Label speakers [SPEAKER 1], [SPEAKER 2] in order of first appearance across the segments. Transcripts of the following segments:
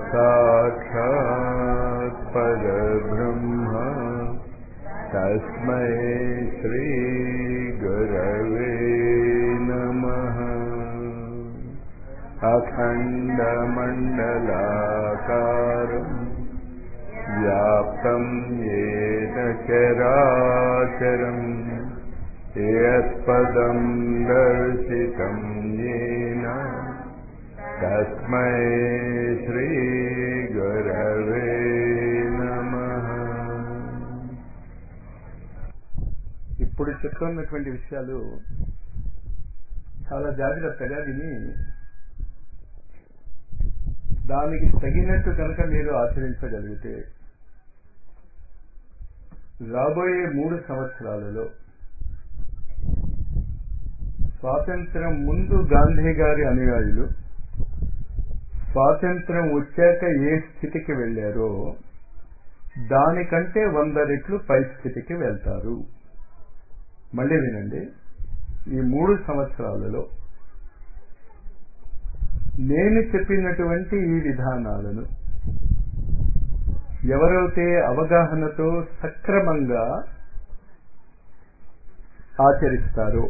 [SPEAKER 1] साक्षात् परब्रह्म तस्मै श्री गुरवे नमः। अखण्डमण्डलाकारं व्याप्तं येन चराचरं यत्पदं दर्शितं येन तस्मै श्री गुरवे नमः।
[SPEAKER 2] ఇప్పుడు చెప్తున్నటువంటి విషయాలు చాలా జాగ్రత్తగా విని దానికి తగినట్టు కనుక మీరు ఆచరించగలిగితే రాబోయే 3 సంవత్సరాలలో స్వాతంత్ర్యం ముందు గాంధీ గారి అనుయాయులు స్వాతంత్ర్యం వచ్చాక ఏ స్థితికి వెళ్ళారో దానికంటే 100 రెట్లు పై స్థితికి వెళ్తారు. మళ్ళీ వినండి, ఈ 3 సంవత్సరాలలో నేను చెప్పినటువంటి ఈ విధానాలను ఎవరైతే అవగాహనతో సక్రమంగా ఆచరిస్తారో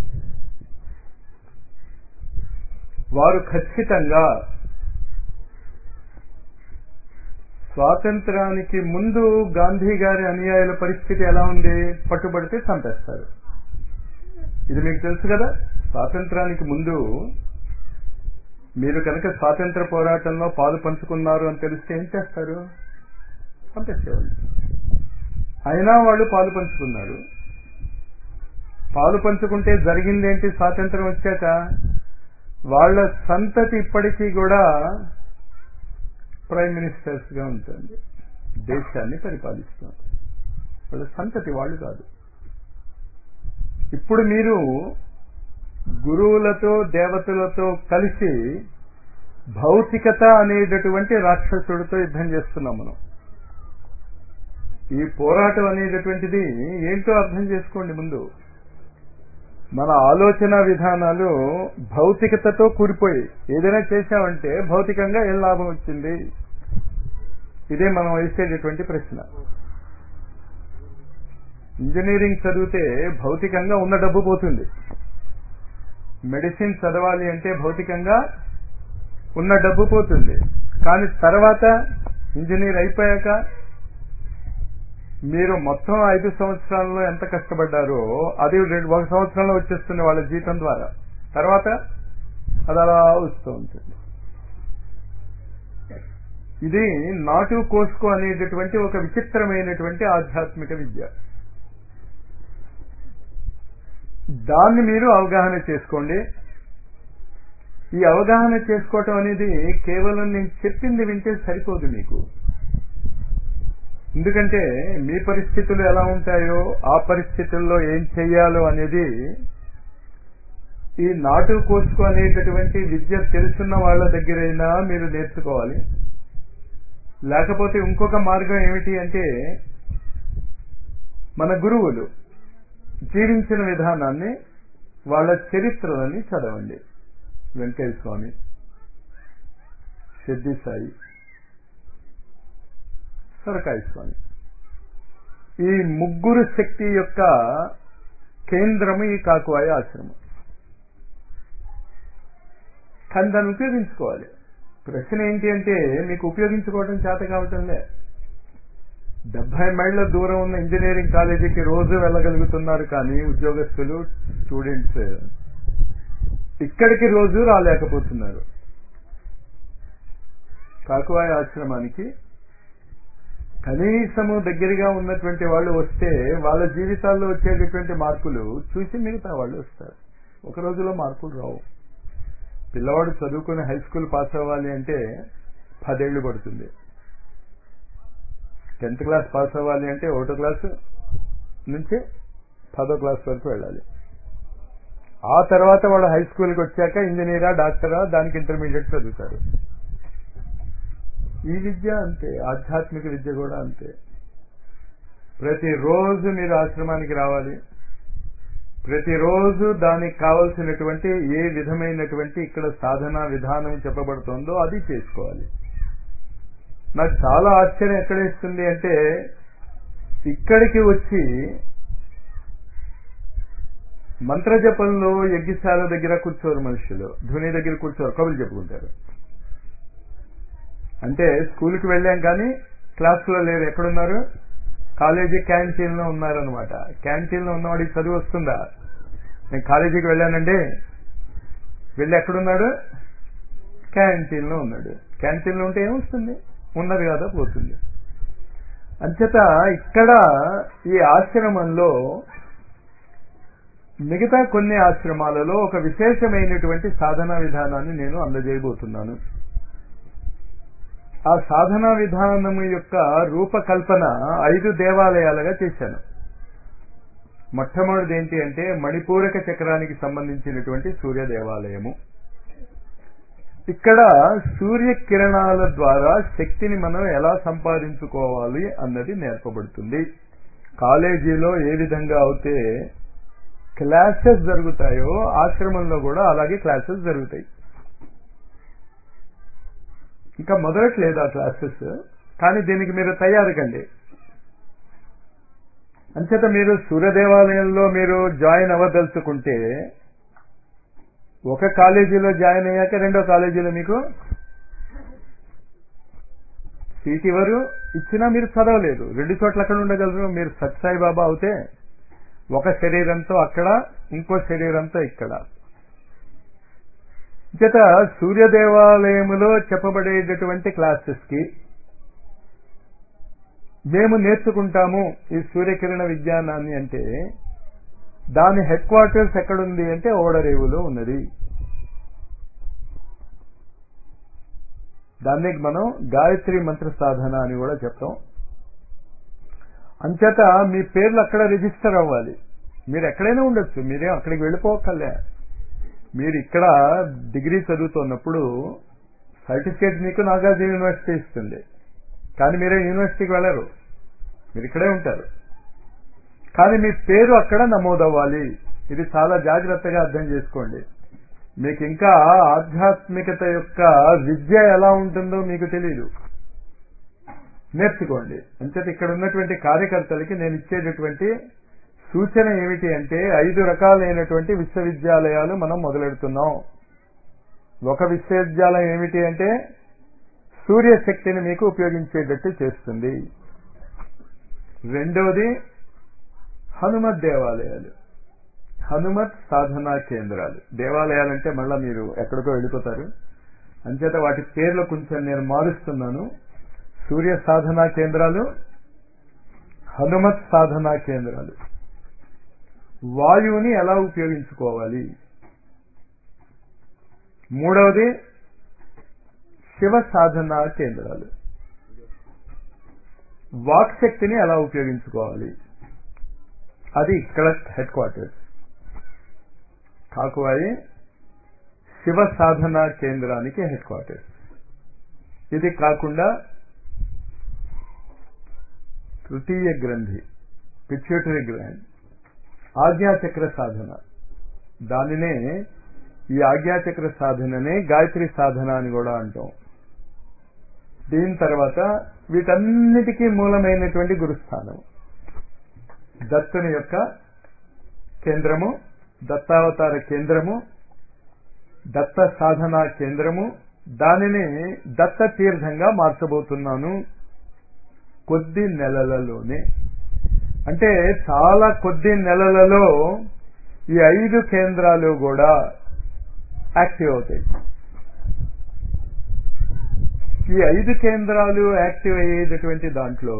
[SPEAKER 2] వారు ఖచ్చితంగా స్వాతంత్రానికి ముందు గాంధీ గారి అనుయాయుల పరిస్థితి ఎలా ఉంది? పట్టుబడితే చంపేస్తారు. ఇది మీకు తెలుసు కదా. స్వాతంత్రానికి ముందు మీరు కనుక స్వాతంత్ర పోరాటంలో పాలు పంచుకున్నారు అని తెలిస్తే ఏం చేస్తారు? చంపేసేవాళ్ళు. అయినా వాళ్ళు పాలు పంచుకున్నారు. పాలు పంచుకుంటే జరిగిందేంటి? స్వాతంత్రం వచ్చాక వాళ్ళ సంతతి ఇప్పటికీ కూడా ప్రైమ్ మినిస్టర్స్ గా ఉంటుంది, దేశాన్ని పరిపాలిస్తుంది. వాళ్ళ సంతతి వాళ్ళు కాదు. ఇప్పుడు మీరు గురువులతో దేవతలతో కలిసి భౌతికత అనేటటువంటి రాక్షసుడితో యుద్ధం చేస్తున్నాం మనం. ఈ పోరాటం అనేటటువంటిది ఏంటో అర్థం చేసుకోండి. ముందు మన ఆలోచన విధానాలు భౌతికతతో కూడిపోయి ఏదైనా చేశామంటే భౌతికంగా ఏం లాభం వచ్చింది? ఇదే మనం వేసేటటువంటి ప్రశ్న. ఇంజనీరింగ్ చదివితే భౌతికంగా ఉన్న డబ్బు పోతుంది. మెడిసిన్ చదవాలి అంటే భౌతికంగా ఉన్న డబ్బు పోతుంది. కానీ తర్వాత ఇంజనీర్ అయిపోయాక మీరు మొత్తం 5 సంవత్సరాల్లో ఎంత కష్టపడ్డారో అది 1 సంవత్సరంలో వచ్చేస్తుంది వాళ్ళ జీతం ద్వారా. తర్వాత అది అలా వస్తూ ఉంటుంది. ఇది నాటు కోసుకో అనేటటువంటి ఒక విచిత్రమైనటువంటి ఆధ్యాత్మిక విద్య. దాన్ని మీరు అవగాహన చేసుకోండి. ఈ అవగాహన చేసుకోవటం అనేది కేవలం నేను చెప్పింది వింటే సరిపోదు మీకు. ఎందుకంటే మీ పరిస్థితులు ఎలా ఉంటాయో ఆ పరిస్థితుల్లో ఏం చెయ్యాలో అనేది ఈ నాటు కోసుకో అనేటటువంటి విద్య తెలుసున్న వాళ్ళ దగ్గరైనా మీరు నేర్చుకోవాలి. లేకపోతే ఇంకొక మార్గం ఏమిటి అంటే మన గురువులు జీవించిన విధానాన్ని, వాళ్ళ చరిత్రలని చదవండి. వెంకయ్య స్వామి, సిద్ధి సాయి, సరకాయ స్వామి, ఈ ముగ్గురు శక్తి యొక్క కేంద్రము ఈ కాకువాయ ఆశ్రమం. కానీ దాన్ని ఉపయోగించుకోవాలి. ప్రశ్న ఏంటి అంటే మీకు ఉపయోగించుకోవడం చేత కావటంలే. 70 మైళ్ళ దూరం ఉన్న ఇంజనీరింగ్ కాలేజీకి రోజు వెళ్ళగలుగుతున్నారు, కానీ ఉద్యోగస్తులు స్టూడెంట్స్ ఇక్కడికి రోజు రాలేకపోతున్నారు. కాకువాయ ఆశ్రమానికి కనీసము దగ్గరగా ఉన్నటువంటి వాళ్ళు వస్తే వాళ్ళ జీవితాల్లో వచ్చేటటువంటి మార్పులు చూసి మిగతా వాళ్ళు వస్తారు. ఒక రోజులో మార్పులు రావు. పిల్లవాడు చదువుకుని హై స్కూల్ పాస్ అవ్వాలి అంటే 10 ఏళ్లు పడుతుంది. 10th క్లాస్ పాస్ అవ్వాలి అంటే 1వ క్లాసు నుంచి 10వ క్లాస్ వరకు వెళ్ళాలి. ఆ తర్వాత వాడు హై స్కూల్కి వచ్చాక ఇంజనీరా డాక్టరా దానికి ఇంటర్మీడియట్ చదువుతారు. ఈ విద్య అంతే, ఆధ్యాత్మిక విద్య కూడా అంతే. ప్రతిరోజు మీరు ఆశ్రమానికి రావాలి. ప్రతిరోజు దానికి కావలసినటువంటి ఏ విధమైనటువంటి ఇక్కడ సాధన విధానం చెప్పబడుతుందో అది చేసుకోవాలి. నాకు చాలా ఆశ్చర్యం ఎక్కడేస్తుంది అంటే ఇక్కడికి వచ్చి మంత్రజపంలో యజ్ఞశాల దగ్గర కూర్చోరు మనుషులు, ధ్వని దగ్గర కూర్చోరు, కబుర్లు చెప్పుకుంటారు. అంటే స్కూల్కి వెళ్ళాం కానీ క్లాసులో లేరు. ఎక్కడున్నారు? కాలేజీ క్యాంటీన్లో ఉన్నారనమాట. క్యాంటీన్లో ఉన్నవాడికి చదువు వస్తుందా? నేను కాలేజీకి వెళ్ళానండి, వెళ్ళి ఎక్కడున్నాడు? క్యాంటీన్లో ఉన్నాడు. క్యాంటీన్లో ఉంటే ఏమొస్తుంది? ఉన్నది కదా పోతుంది. అంచేత ఇక్కడ ఈ ఆశ్రమంలో మిగతా కొన్ని ఆశ్రమాలలో ఒక విశేషమైనటువంటి సాధనా విధానాన్ని నేను అందజేయబోతున్నాను. ఆ సాధనా విధానము యొక్క రూపకల్పన 5 దేవాలయాలుగా చేశాను. మొట్టమొదటిది ఏంటి అంటే మణిపూరక చక్రానికి సంబంధించినటువంటి సూర్య దేవాలయము. ఇక్కడ సూర్య కిరణాల ద్వారా శక్తిని మనం ఎలా సంపాదించుకోవాలి అన్నది నేర్పబడుతుంది. కాలేజీలో ఏ విధంగా అయితే క్లాసెస్ జరుగుతాయో ఆశ్రమంలో కూడా అలాగే క్లాసెస్ జరుగుతాయి. ఇంకా మొదలట్లేదు ఆ క్లాసెస్, కానీ దీనికి మీరు తయారు కండి. అంచేత మీరు సూర్య దేవాలయంలో మీరు జాయిన్ అవ్వదలుచుకుంటే ఒక కాలేజీలో జాయిన్ అయ్యాక రెండో కాలేజీలో మీకు సీట్ ఇవ్వరు, ఇచ్చినా మీరు చదవలేదు. 2 చోట్ల అక్కడ ఉండగలరు. మీరు సత్సాయి బాబా అవుతే ఒక శరీరంతో అక్కడ, ఇంకో శరీరంతో ఇక్కడ. చేత సూర్య దేవాలయములో చెప్పబడేటటువంటి క్లాసెస్ కి మేము నేర్చుకుంటాము ఈ సూర్యకిరణ విజ్ఞానాన్ని అంటే దాని హెడ్ క్వార్టర్స్ ఎక్కడుంది అంటే ఓడరేవులో ఉన్నది. దానికి మనం గాయత్రి మంత్ర సాధన అని కూడా చెప్తాం. అంచేత మీ పేర్లు అక్కడ రిజిస్టర్ అవ్వాలి. మీరు ఎక్కడైనా ఉండొచ్చు, మీరేం అక్కడికి వెళ్ళిపోకలే. మీరు ఇక్కడ డిగ్రీ చదువుతున్నప్పుడు సర్టిఫికేట్ మీకు నాగార్జున యూనివర్సిటీ ఇస్తుంది, కానీ మీరే యూనివర్సిటీకి వెళ్ళరు, మీరు ఇక్కడే ఉంటారు. కానీ మీ పేరు అక్కడ నమోదవ్వాలి. ఇది చాలా జాగ్రత్తగా అర్థం చేసుకోండి. మీకు ఇంకా ఆధ్యాత్మికత యొక్క విద్య ఎలా ఉంటుందో మీకు తెలియదు, నేర్చుకోండి. అంచేత ఇక్కడ ఉన్నటువంటి కార్యకర్తలకి నేను ఇచ్చేటటువంటి సూచన ఏమిటి అంటే 5 రకాలైనటువంటి విశ్వవిద్యాలయాలు మనం మొదలెడుతున్నాం. ఒక విశ్వవిద్యాలయం ఏమిటి అంటే సూర్యశక్తిని మీకు ఉపయోగించేటట్టు చేస్తుంది. రెండవది హనుమత్ దేవాలయాలు, హనుమత్ సాధనా కేంద్రాలు. దేవాలయాలంటే మళ్ళా మీరు ఎక్కడికో వెళ్ళిపోతారు. అంచేత వాటి పేర్లు కొంచెం నేను మారుస్తున్నాను. సూర్య సాధనా కేంద్రాలు, హనుమత్ సాధనా కేంద్రాలు. వాయువుని ఎలా ఉపయోగించుకోవాలి. మూడవది శివ సాధనా కేంద్రాలు, వాక్ శక్తిని ఎలా ఉపయోగించుకోవాలి. అది ఇక్కడ హెడ్ క్వార్టర్స్ కాకువాయి శివ సాధనా కేంద్రానికి హెడ్ క్వార్టర్స్. ఇది కాకుండా తృతీయ గ్రంథి, పిట్యూటరీ గ్లాండ్, ఆజ్ఞాచక్ర సాధన, దానినే ఈ ఆజ్ఞాచక్ర సాధననే గాయత్రి సాధన అని కూడా అంటాం. దీని తర్వాత వీటన్నిటికీ మూలమైనటువంటి గురుస్థానం దత్తుని యొక్క కేంద్రము, దత్తావతార కేంద్రము, దత్త సాధనా కేంద్రము. దానిని దత్త తీర్థంగా మార్చబోతున్నాను కొద్ది నెలలలోనే. అంటే చాలా కొద్ది నెలలలో ఈ 5 కేంద్రాలు కూడా యాక్టివ్ అవుతాయి. ఈ 5 కేంద్రాలు యాక్టివ్ అయ్యేటటువంటి దాంట్లో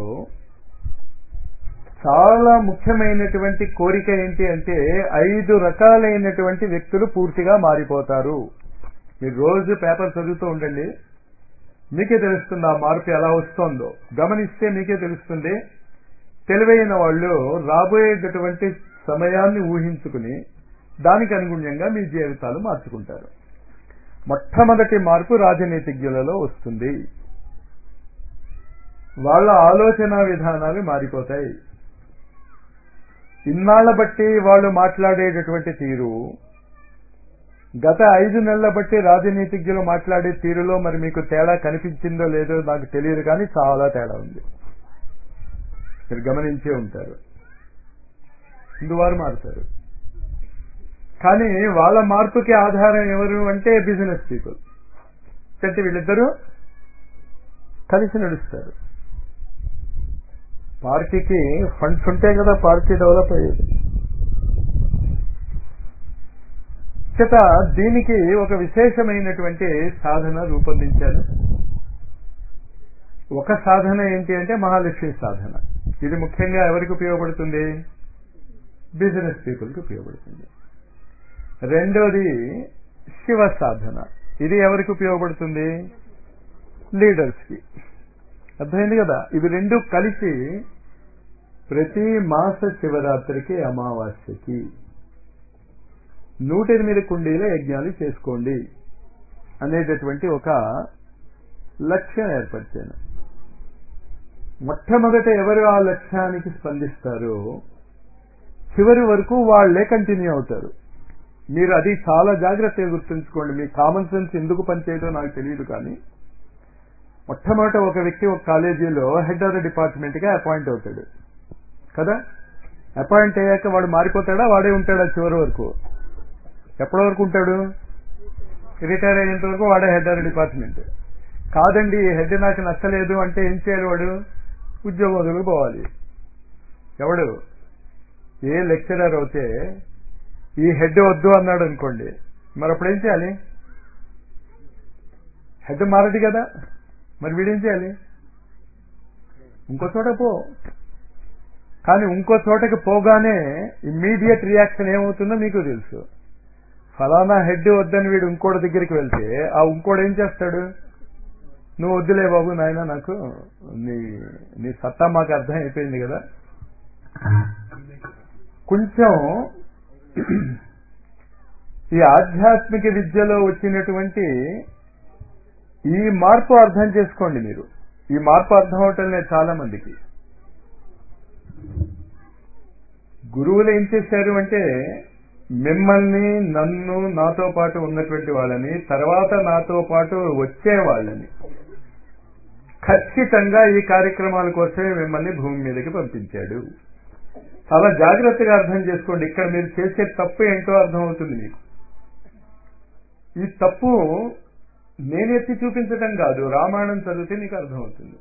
[SPEAKER 2] చాలా ముఖ్యమైనటువంటి కోరిక ఏంటి అంటే 5 రకాలైనటువంటి వ్యక్తులు పూర్తిగా మారిపోతారు. మీరు రోజు పేపర్ చదువుతూ ఉండండి, మీకే తెలుస్తుంది ఆ మార్పు ఎలా వస్తోందో. గమనిస్తే మీకే తెలుస్తుంది. తెలివైన వాళ్ళు రాబోయేటటువంటి సమయాన్ని ఊహించుకుని దానికి అనుగుణ్యంగా మీ జీవితాలు మార్చుకుంటారు. మొట్టమొదటి మార్పు రాజనీతిజ్ఞులలో వస్తుంది. వాళ్ళ ఆలోచన విధానాలు మారిపోతాయి. ఇన్నాళ్ల బట్టి వాళ్ళు మాట్లాడేటటువంటి తీరు గత 5 నెలల బట్టి రాజనీతిజ్ఞులు మాట్లాడే తీరులో మరి మీకు తేడా కనిపించిందో లేదో నాకు తెలియదు, కానీ చాలా తేడా ఉంది. మీరు గమనించే ఉంటారు. ఇందువారు మారుతారు, కానీ వాళ్ళ మార్పుకి ఆధారం ఎవరు అంటే బిజినెస్ పీపుల్. అంటే వీళ్ళిద్దరూ కలిసి నడుస్తారు. పార్టీకి ఫండ్స్ ఉంటే కదా పార్టీ డెవలప్ అయ్యేది. చేత దీనికి ఒక విశేషమైనటువంటి సాధన రూపొందించాను. ఒక సాధన ఏంటి అంటే మహాలక్ష్మి సాధన. ఇది ముఖ్యంగా ఎవరికి ఉపయోగపడుతుంది? బిజినెస్ పీపుల్కి ఉపయోగపడుతుంది. రెండోది శివ సాధన. ఇది ఎవరికి ఉపయోగపడుతుంది? లీడర్స్కి. అర్థమైంది కదా? ఇవి రెండు కలిసి ప్రతి మాస శివరాత్రికి అమావాస్యకి 108 కుండీల యజ్ఞాలు చేసుకోండి అనేటటువంటి ఒక లక్ష్యం ఏర్పరిచాను. మొట్టమొదట ఎవరు ఆ లక్ష్యానికి స్పందిస్తారో చివరి వరకు వాళ్లే కంటిన్యూ అవుతారు. మీరు అది చాలా జాగ్రత్తగా గుర్తుంచుకోండి. మీ కామన్ సెన్స్ ఎందుకు పనిచేయదో నాకు తెలియదు, కానీ మొట్టమొదట ఒక వ్యక్తి ఒక కాలేజీలో హెడ్ ఆఫ్ ద డిపార్ట్మెంట్గా అపాయింట్ అవుతాడు కదా. అపాయింట్ అయ్యాక వాడు మారిపోతాడా? వాడే ఉంటాడా చివరి వరకు? ఎప్పటి వరకు ఉంటాడు? రిటైర్ అయ్యేంత వరకు వాడే హెడ్ ఆఫ్ ద డిపార్ట్మెంట్. కాదండి హెడ్ నాకు నచ్చలేదు అంటే ఏం చేయాలి? వాడు ఉద్యోగం వదిలి పోవాలి. ఎవడు? ఏ లెక్చరర్ అయితే ఈ హెడ్ వద్దు అన్నాడు అనుకోండి, మరి అప్పుడు ఏం చేయాలి? హెడ్ మారదు కదా, మరి వీడేం చేయాలి? ఇంకో చోట పో. కానీ ఇంకో చోటకి పోగానే ఇమ్మీడియట్ రియాక్షన్ ఏమవుతుందో మీకు తెలుసు. ఫలానా హెడ్ వద్దని వీడు ఇంకోటి దగ్గరికి వెళ్తే ఆ ఇంకోటి ఏం చేస్తాడు? నువ్వు వద్దులే బాబు నాయన, నాకు నీ సత్తా మాకు అర్థం అయిపోయింది కదా. కొంచెం ఈ ఆధ్యాత్మిక విద్యలో వచ్చినటువంటి ఈ మార్పు అర్థం చేసుకోండి మీరు. ఈ మార్పు అర్థం అవటం లేదు చాలా మందికి. గురువులు ఏం చేశారు అంటే మిమ్మల్ని, నన్ను, నాతో పాటు ఉన్నటువంటి వాళ్ళని, తర్వాత నాతో పాటు వచ్చే వాళ్ళని ఖచ్చితంగా ఈ కార్యక్రమాల కోసమే మిమ్మల్ని భూమి మీదకి పంపించాడు. చాలా జాగ్రత్తగా అర్థం చేసుకోండి. ఇక్కడ మీరు చేసే తప్పు ఏంటో అర్థమవుతుంది మీకు. ఈ తప్పు నేను ఎత్తి చూపించటం కాదు, రామాయణం చదివితే మీకు అర్థమవుతుంది,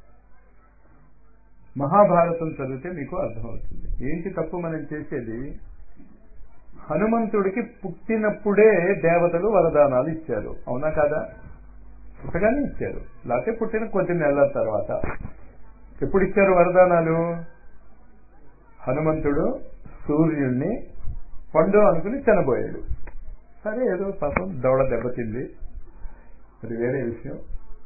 [SPEAKER 2] మహాభారతం చదివితే మీకు అర్థమవుతుంది. ఏంటి తప్పు మనం చేసేది? హనుమంతుడికి పుట్టినప్పుడే దేవతలు వరదానాలు ఇచ్చారు, అవునా కాదా? పుట్టగానే ఇచ్చారు, లేకపోతే పుట్టిన కొద్ది నెలల తర్వాత. ఎప్పుడు ఇచ్చారు వరదానాలు? హనుమంతుడు సూర్యుడిని పండు అనుకుని చనిపోయాడు. సరే, ఏదో పాపం దవడ దెబ్బతింది, అది వేరే విషయం.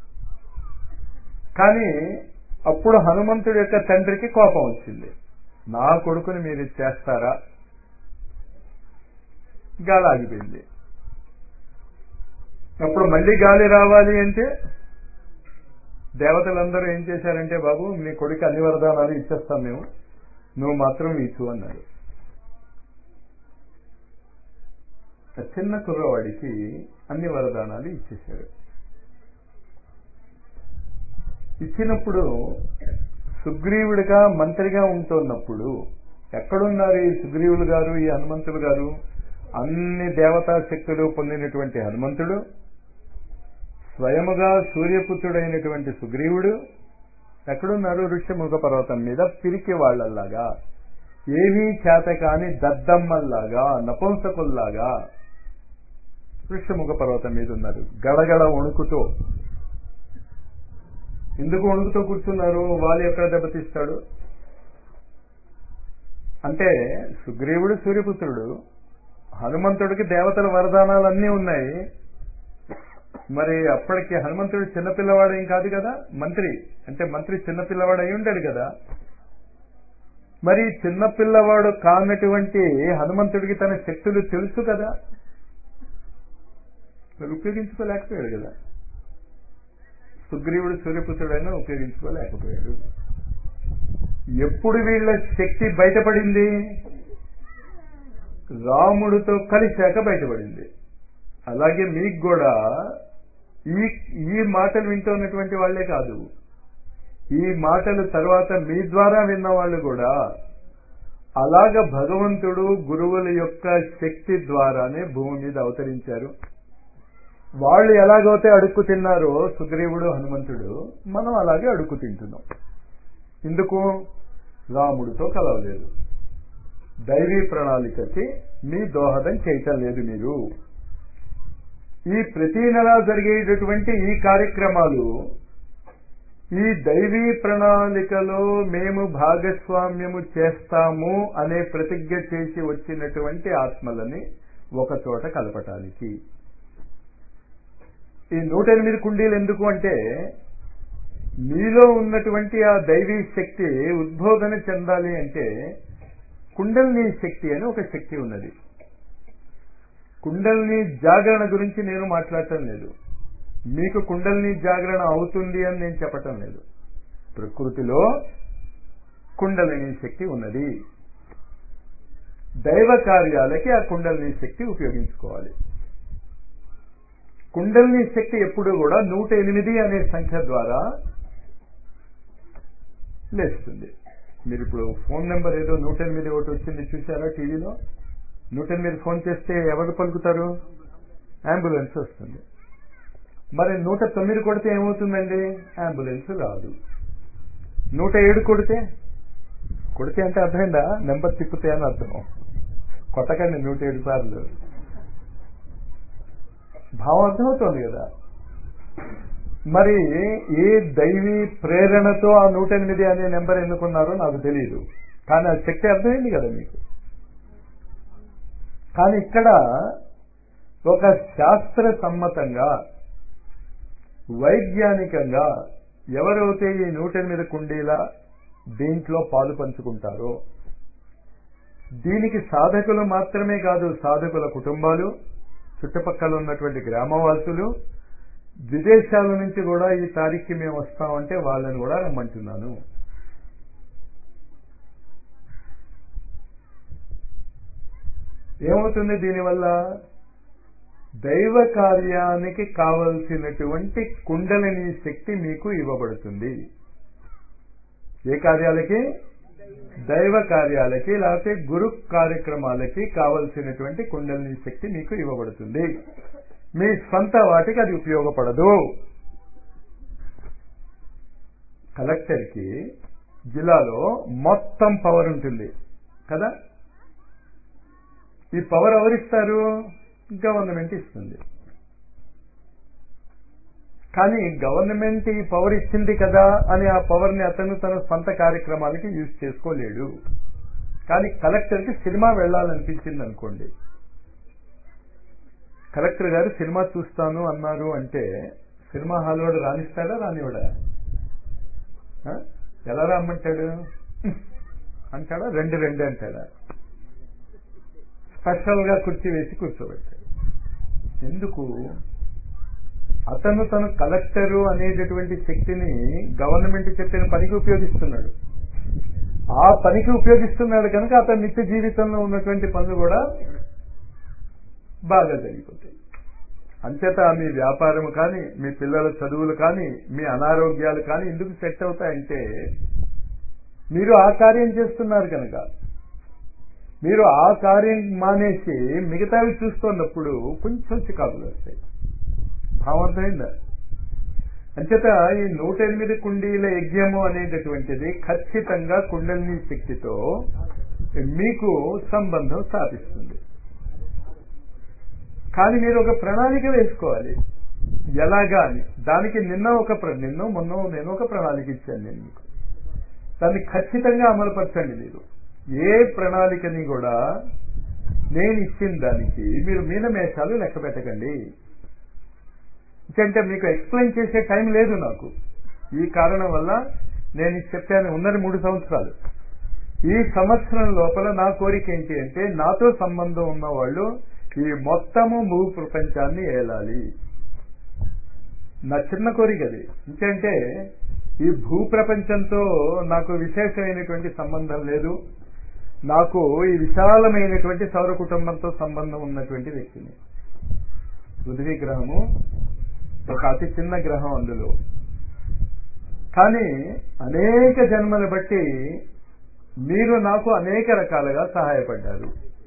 [SPEAKER 2] కానీ అప్పుడు హనుమంతుడి యొక్క తండ్రికి కోపం వచ్చింది. నా కొడుకుని మీరు చేస్తారా? గాలి ఆగిపోయింది. అప్పుడు మళ్ళీ గాలి రావాలి అంటే దేవతలందరూ ఏం చేశారంటే, బాబు నీ కొడుకు అన్ని వరదానాలు ఇచ్చేస్తాం మేము, నువ్వు మాత్రం ఇచ్చు అన్నారు. చిన్న కుర్రవాడికి అన్ని వరదానాలు ఇచ్చేశారు. ఇచ్చినప్పుడు సుగ్రీవుడిగా మంత్రిగా ఉంటున్నప్పుడు ఎక్కడున్నారు ఈ సుగ్రీవులు గారు, ఈ హనుమంతుడు గారు? అన్ని దేవతా శక్తులు పొందినటువంటి హనుమంతుడు, స్వయముగా సూర్యపుత్రుడైనటువంటి సుగ్రీవుడు ఎక్కడున్నారు? ఋష్యముఖ పర్వతం మీద పిరికి వాళ్లలాగా, ఏమీ చేత కాని దద్దమ్మల్లాగా, నపుంసకుల్లాగా ఋష్యముఖ పర్వతం మీద ఉన్నారు, గడగడ వణుకుతో. ఎందుకు వణుకుతో కూర్చున్నారు? వాళ్ళు ఎక్కడ దెబ్బతీస్తాడు అంటే, సుగ్రీవుడు సూర్యపుత్రుడు, హనుమంతుడికి దేవతల వరదానాలన్నీ ఉన్నాయి. మరి అప్పటికి హనుమంతుడు చిన్నపిల్లవాడు ఏం కాదు కదా, మంత్రి అంటే మంత్రి చిన్నపిల్లవాడు అయి ఉంటాడు కదా. మరి చిన్నపిల్లవాడు కానటువంటి హనుమంతుడికి తన శక్తులు తెలుసు కదా, మరి ఉపయోగించుకోలేకపోయాడు కదా. సుగ్రీవుడు సూర్యపుత్రుడైనా ఉపయోగించుకోలేకపోయాడు. ఎప్పుడు వీళ్ళ శక్తి బయటపడింది? రాముడితో కలిశాక బయటపడింది. అలాగే మీకు కూడా ఈ ఈ మాటలు వింటున్నటువంటి వాళ్లే కాదు, ఈ మాటలు తర్వాత మీ ద్వారా విన్న వాళ్ళు కూడా అలాగ భగవంతుడు గురువుల యొక్క శక్తి ద్వారానే భూమి మీద అవతరించారు. వాళ్ళు ఎలాగైతే అడుక్కు తిన్నారో సుగ్రీవుడు హనుమంతుడు, మనం అలాగే అడుక్కు తింటున్నాం. ఎందుకు? రాముడితో కలవలేదు, దైవీ ప్రణాళికకి మీ దోహదం చేయటం లేదు. మీరు ఈ ప్రతి నెల జరిగేటటువంటి ఈ కార్యక్రమాలు ఈ దైవీ ప్రణాళికలో మేము భాగస్వామ్యము చేస్తాము అనే ప్రతిజ్ఞ చేసి వచ్చినటువంటి ఆత్మలని ఒక చోట కలపటానికి. ఈ 108 కుండీలు ఎందుకు అంటే, మీలో ఉన్నటువంటి ఆ దైవీ శక్తి ఉద్బోధన చెందాలి అంటే కుండలిని శక్తి అని ఒక శక్తి ఉన్నది. కుండలిని జాగరణ గురించి నేను మాట్లాడటం లేదు, మీకు కుండలిని జాగరణ అవుతుంది అని నేను చెప్పటం లేదు. ప్రకృతిలో కుండలిని శక్తి ఉన్నది, దైవ కార్యాలకి ఆ కుండలిని శక్తి ఉపయోగించుకోవాలి. కుండలిని శక్తి ఎప్పుడు కూడా 108 అనే సంఖ్య ద్వారా లేస్తుంది. మీరు ఇప్పుడు ఫోన్ నెంబర్ ఏదో 108 ఒకటి వచ్చింది చూసారా టీవీలో? 108 ఫోన్ చేస్తే ఎవరు పలుకుతారు? అంబులెన్స్ వస్తుంది. మరి 109 కొడితే ఏమవుతుందండి? అంబులెన్స్ రాదు. 107 కొడితే అంటే అర్థమైందా? నెంబర్ తిప్పితే అని అర్థం. కొట్టకండి 107 సార్లు. భావం అర్థమవుతోంది కదా. మరి ఏ దైవీ ప్రేరణతో ఆ 108 అనే నెంబర్ ఎన్నుకున్నారో నాకు తెలియదు, కానీ ఆ శక్తి అర్థమైంది కదా మీకు. కానీ ఇక్కడ ఒక శాస్త్ర సమ్మతంగా వైజ్ఞానికంగా ఎవరైతే ఈ 108 కుండీల దీంట్లో పాలు పంచుకుంటారో, దీనికి సాధకులు మాత్రమే కాదు, సాధకుల కుటుంబాలు, చుట్టుపక్కల ఉన్నటువంటి గ్రామవాసులు, విదేశాల నుంచి కూడా ఈ తారీఖుకి మేము వస్తామంటే వాళ్ళని కూడా రమ్మంటున్నాను. ఏమవుతుంది దీనివల్ల? దైవ కార్యానికి కావలసినటువంటి కుండలిని శక్తి మీకు ఇవ్వబడుతుంది. ఏ కార్యాలకి? దైవ కార్యాలకి, లేకపోతే గురు కార్యక్రమాలకి కావలసినటువంటి కుండలిని శక్తి మీకు ఇవ్వబడుతుంది. మీ స్వంత వాటికి అది ఉపయోగపడదు. కలెక్టర్కి జిల్లాలో మొత్తం పవర్ ఉంటుంది కదా. ఈ పవర్ ఎవరిస్తారు? గవర్నమెంట్ ఇస్తుంది. కానీ గవర్నమెంట్ ఈ పవర్ ఇచ్చింది కదా అని ఆ పవర్ని అతను తన సొంత కార్యక్రమాలకి యూజ్ చేసుకోలేడు. కానీ కలెక్టర్కి సినిమా వెళ్ళాలనిపించింది అనుకోండి, కలెక్టర్ గారు సినిమా చూస్తాను అన్నారు అంటే సినిమా హాల్ వాడు రానిస్తాడా? రానివాడా? ఎలా రమ్మంటాడు? అంటాడా? 2 అంటాడా? స్పెషల్ గా కుర్చీ వేసి కూర్చోబెట్టాడు. ఎందుకు? అతను తను కలెక్టరు అనేటటువంటి శక్తిని గవర్నమెంట్ చెప్పిన పనికి ఉపయోగిస్తున్నాడు. ఆ పనికి ఉపయోగిస్తున్నాడు కనుక అతని నిత్య జీవితంలో ఉన్నటువంటి పనులు కూడా బాగా జరిగిపోతాయి. అంచేత మీ వ్యాపారం కానీ, మీ పిల్లల చదువులు కానీ, మీ అనారోగ్యాలు కానీ ఎందుకు సెట్ అవుతాయంటే మీరు ఆ కార్యం చేస్తున్నారు కనుక. మీరు ఆ కార్యం మానేసి మిగతావి చూస్తున్నప్పుడు కొంచెం చికాకులు వస్తాయి. భావర్థమైందా? అంచేత ఈ 108 కుండీల యజ్ఞము అనేటటువంటిది ఖచ్చితంగా కుండలిని శక్తితో మీకు సంబంధం స్థాపిస్తుంది. కానీ మీరు ఒక ప్రణాళిక వేసుకోవాలి ఎలాగా అని. దానికి నిన్న మొన్న నేను ఒక ప్రణాళిక ఇచ్చాను నేను మీకు. దాన్ని ఖచ్చితంగా అమలుపరచండి. మీరు ఏ ప్రణాళికని కూడా నేను ఇచ్చిన దానికి మీరు మీనమేషాలు లెక్క పెట్టకండి. అంటే మీకు ఎక్స్ప్లెయిన్ చేసే టైం లేదు నాకు. ఈ కారణం వల్ల నేను చెప్పాను. ఉన్నది 3 సంవత్సరాలు. ఈ సంవత్సరం లోపల నా కోరిక ఏంటి అంటే నాతో సంబంధం ఉన్న వాళ్ళు ఈ మొత్తము భూ ప్రపంచాన్ని ఏలాలి. నా చిన్న కోరిక అది. ఎందుకంటే ఈ భూ ప్రపంచంతో నాకు విశేషమైనటువంటి సంబంధం లేదు. నాకు ఈ విశాలమైనటువంటి సౌర కుటుంబంతో సంబంధం ఉన్నటువంటి వ్యక్తిని. పృథ్వీ గ్రహము ఒక అతి చిన్న గ్రహం అందులో. కానీ అనేక జన్మలు బట్టి మీరు నాకు అనేక రకాలుగా సహాయపడ్డారు.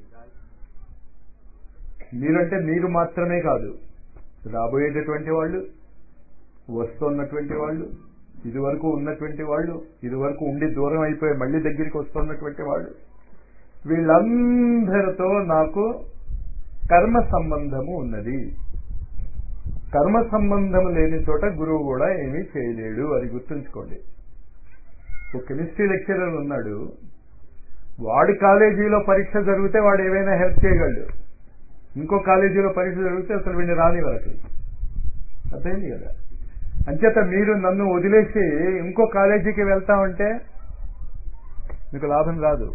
[SPEAKER 2] మీరంటే మీరు మాత్రమే కాదు, రాబోయేటటువంటి వాళ్ళు, వస్తున్నటువంటి వాళ్ళు, ఇదివరకు ఉన్నటువంటి వాళ్ళు, ఇదివరకు ఉండి దూరం అయిపోయి మళ్ళీ దగ్గరికి వస్తున్నటువంటి వాళ్ళు, వీళ్ళందరితో నాకు కర్మ సంబంధము ఉన్నది. కర్మ సంబంధము లేని చోట గురువు కూడా ఏమీ చేయలేడు, అది గుర్తుంచుకోండి. ఒక కెమిస్ట్రీ లెక్చరర్ ఉన్నాడు, వాడి కాలేజీలో పరీక్ష జరిగితే వాడు ఏమైనా హెల్ప్ చేయగలడు, ఇంకో కాలేజీలో పరీక్ష జరిగితే అసలు వీడిని రాని వరకు. అర్థమైంది కదా? అంచేత మీరు నన్ను వదిలేసి ఇంకో కాలేజీకి వెళ్తామంటే మీకు లాభం రాదు.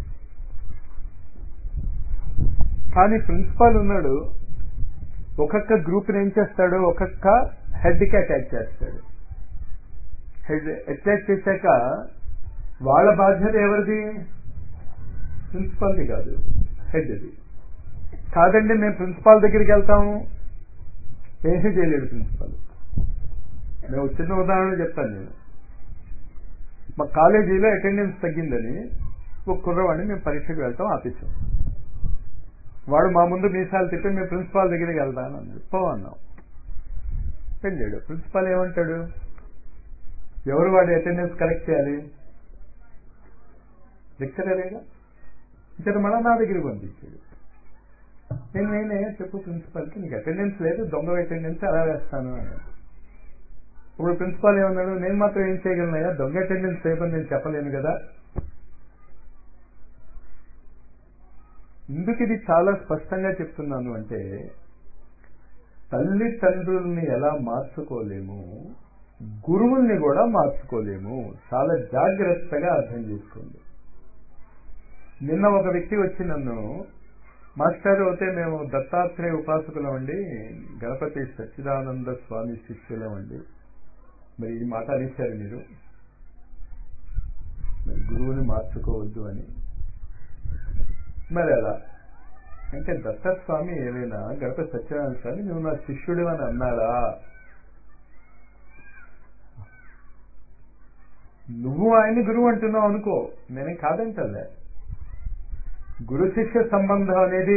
[SPEAKER 2] కానీ ప్రిన్సిపాల్ ఉన్నాడు, ఒక్కొక్క గ్రూప్ని ఏం చేస్తాడు, ఒక్కొక్క హెడ్కి అటాక్ చేస్తాడు. హెడ్ అటాక్ చేశాక వాళ్ళ బాధ్యత ఎవరిది? ప్రిన్సిపాల్ది కాదు, హెడ్ది. కాదండి మేము ప్రిన్సిపాల్ దగ్గరికి వెళ్తాము, ఏమీ చేయలేడు ప్రిన్సిపాల్. నేను చిన్న ఉదాహరణ చెప్తాను. నేను మా కాలేజీలో అటెండెన్స్ తగ్గిందని ఒక కుర్రవాడిని మేము పరీక్షకు వెళ్తాం ఆపేసాం. వాడు మా ముందు మీసాలు తిప్పి మేము ప్రిన్సిపాల్ దగ్గరికి వెళ్తాను అన్నాడు. పోవన్నాం, వెళ్ళాడు. ప్రిన్సిపాల్ ఏమంటాడు? ఎవరు వాడి అటెండెన్స్ కరెక్ట్ చేయాలి? లెక్చరరేగా. ఇక్కడ మళ్ళా నా దగ్గరికి పంపించాడు. నేనే చెప్పు ప్రిన్సిపాల్కి, నీకు అటెండెన్స్ లేదు, దొంగ అటెండెన్స్ అలా వేస్తాను అన్నాడు. ఇప్పుడు ప్రిన్సిపాల్ ఏమన్నాడు? నేను మాత్రం ఏం చేయగలనయ్యా, దొంగ అటెండెన్స్ చేయమని నేను చెప్పలేను కదా. ఎందుకు ఇది చాలా స్పష్టంగా చెప్తున్నాను అంటే, తల్లిదండ్రుల్ని ఎలా మార్చుకోలేము, గురువుల్ని కూడా మార్చుకోలేము. చాలా జాగ్రత్తగా అర్థం చేసుకోండి. నిన్న ఒక వ్యక్తి వచ్చి నన్ను, మాస్టర్ అయితే మేము దత్తాత్రేయ ఉపాసకులం అండి, గణపతి సచ్చిదానంద స్వామి శిష్యులం అండి, మరి ఈ మాట అనేశారు మీరు, మరి గురువుని మార్చుకోవద్దు అని. మరి అలా అంటే దత్తస్వామి ఏమైనా గణపతి సత్యనారాయణ స్వామి నువ్వు నా శిష్యుడు అని అన్నాడా? నువ్వు ఆయన్ని గురువు అంటున్నావు అనుకో, నేనే కాదంటలే. గురు శిష్య సంబంధం అనేది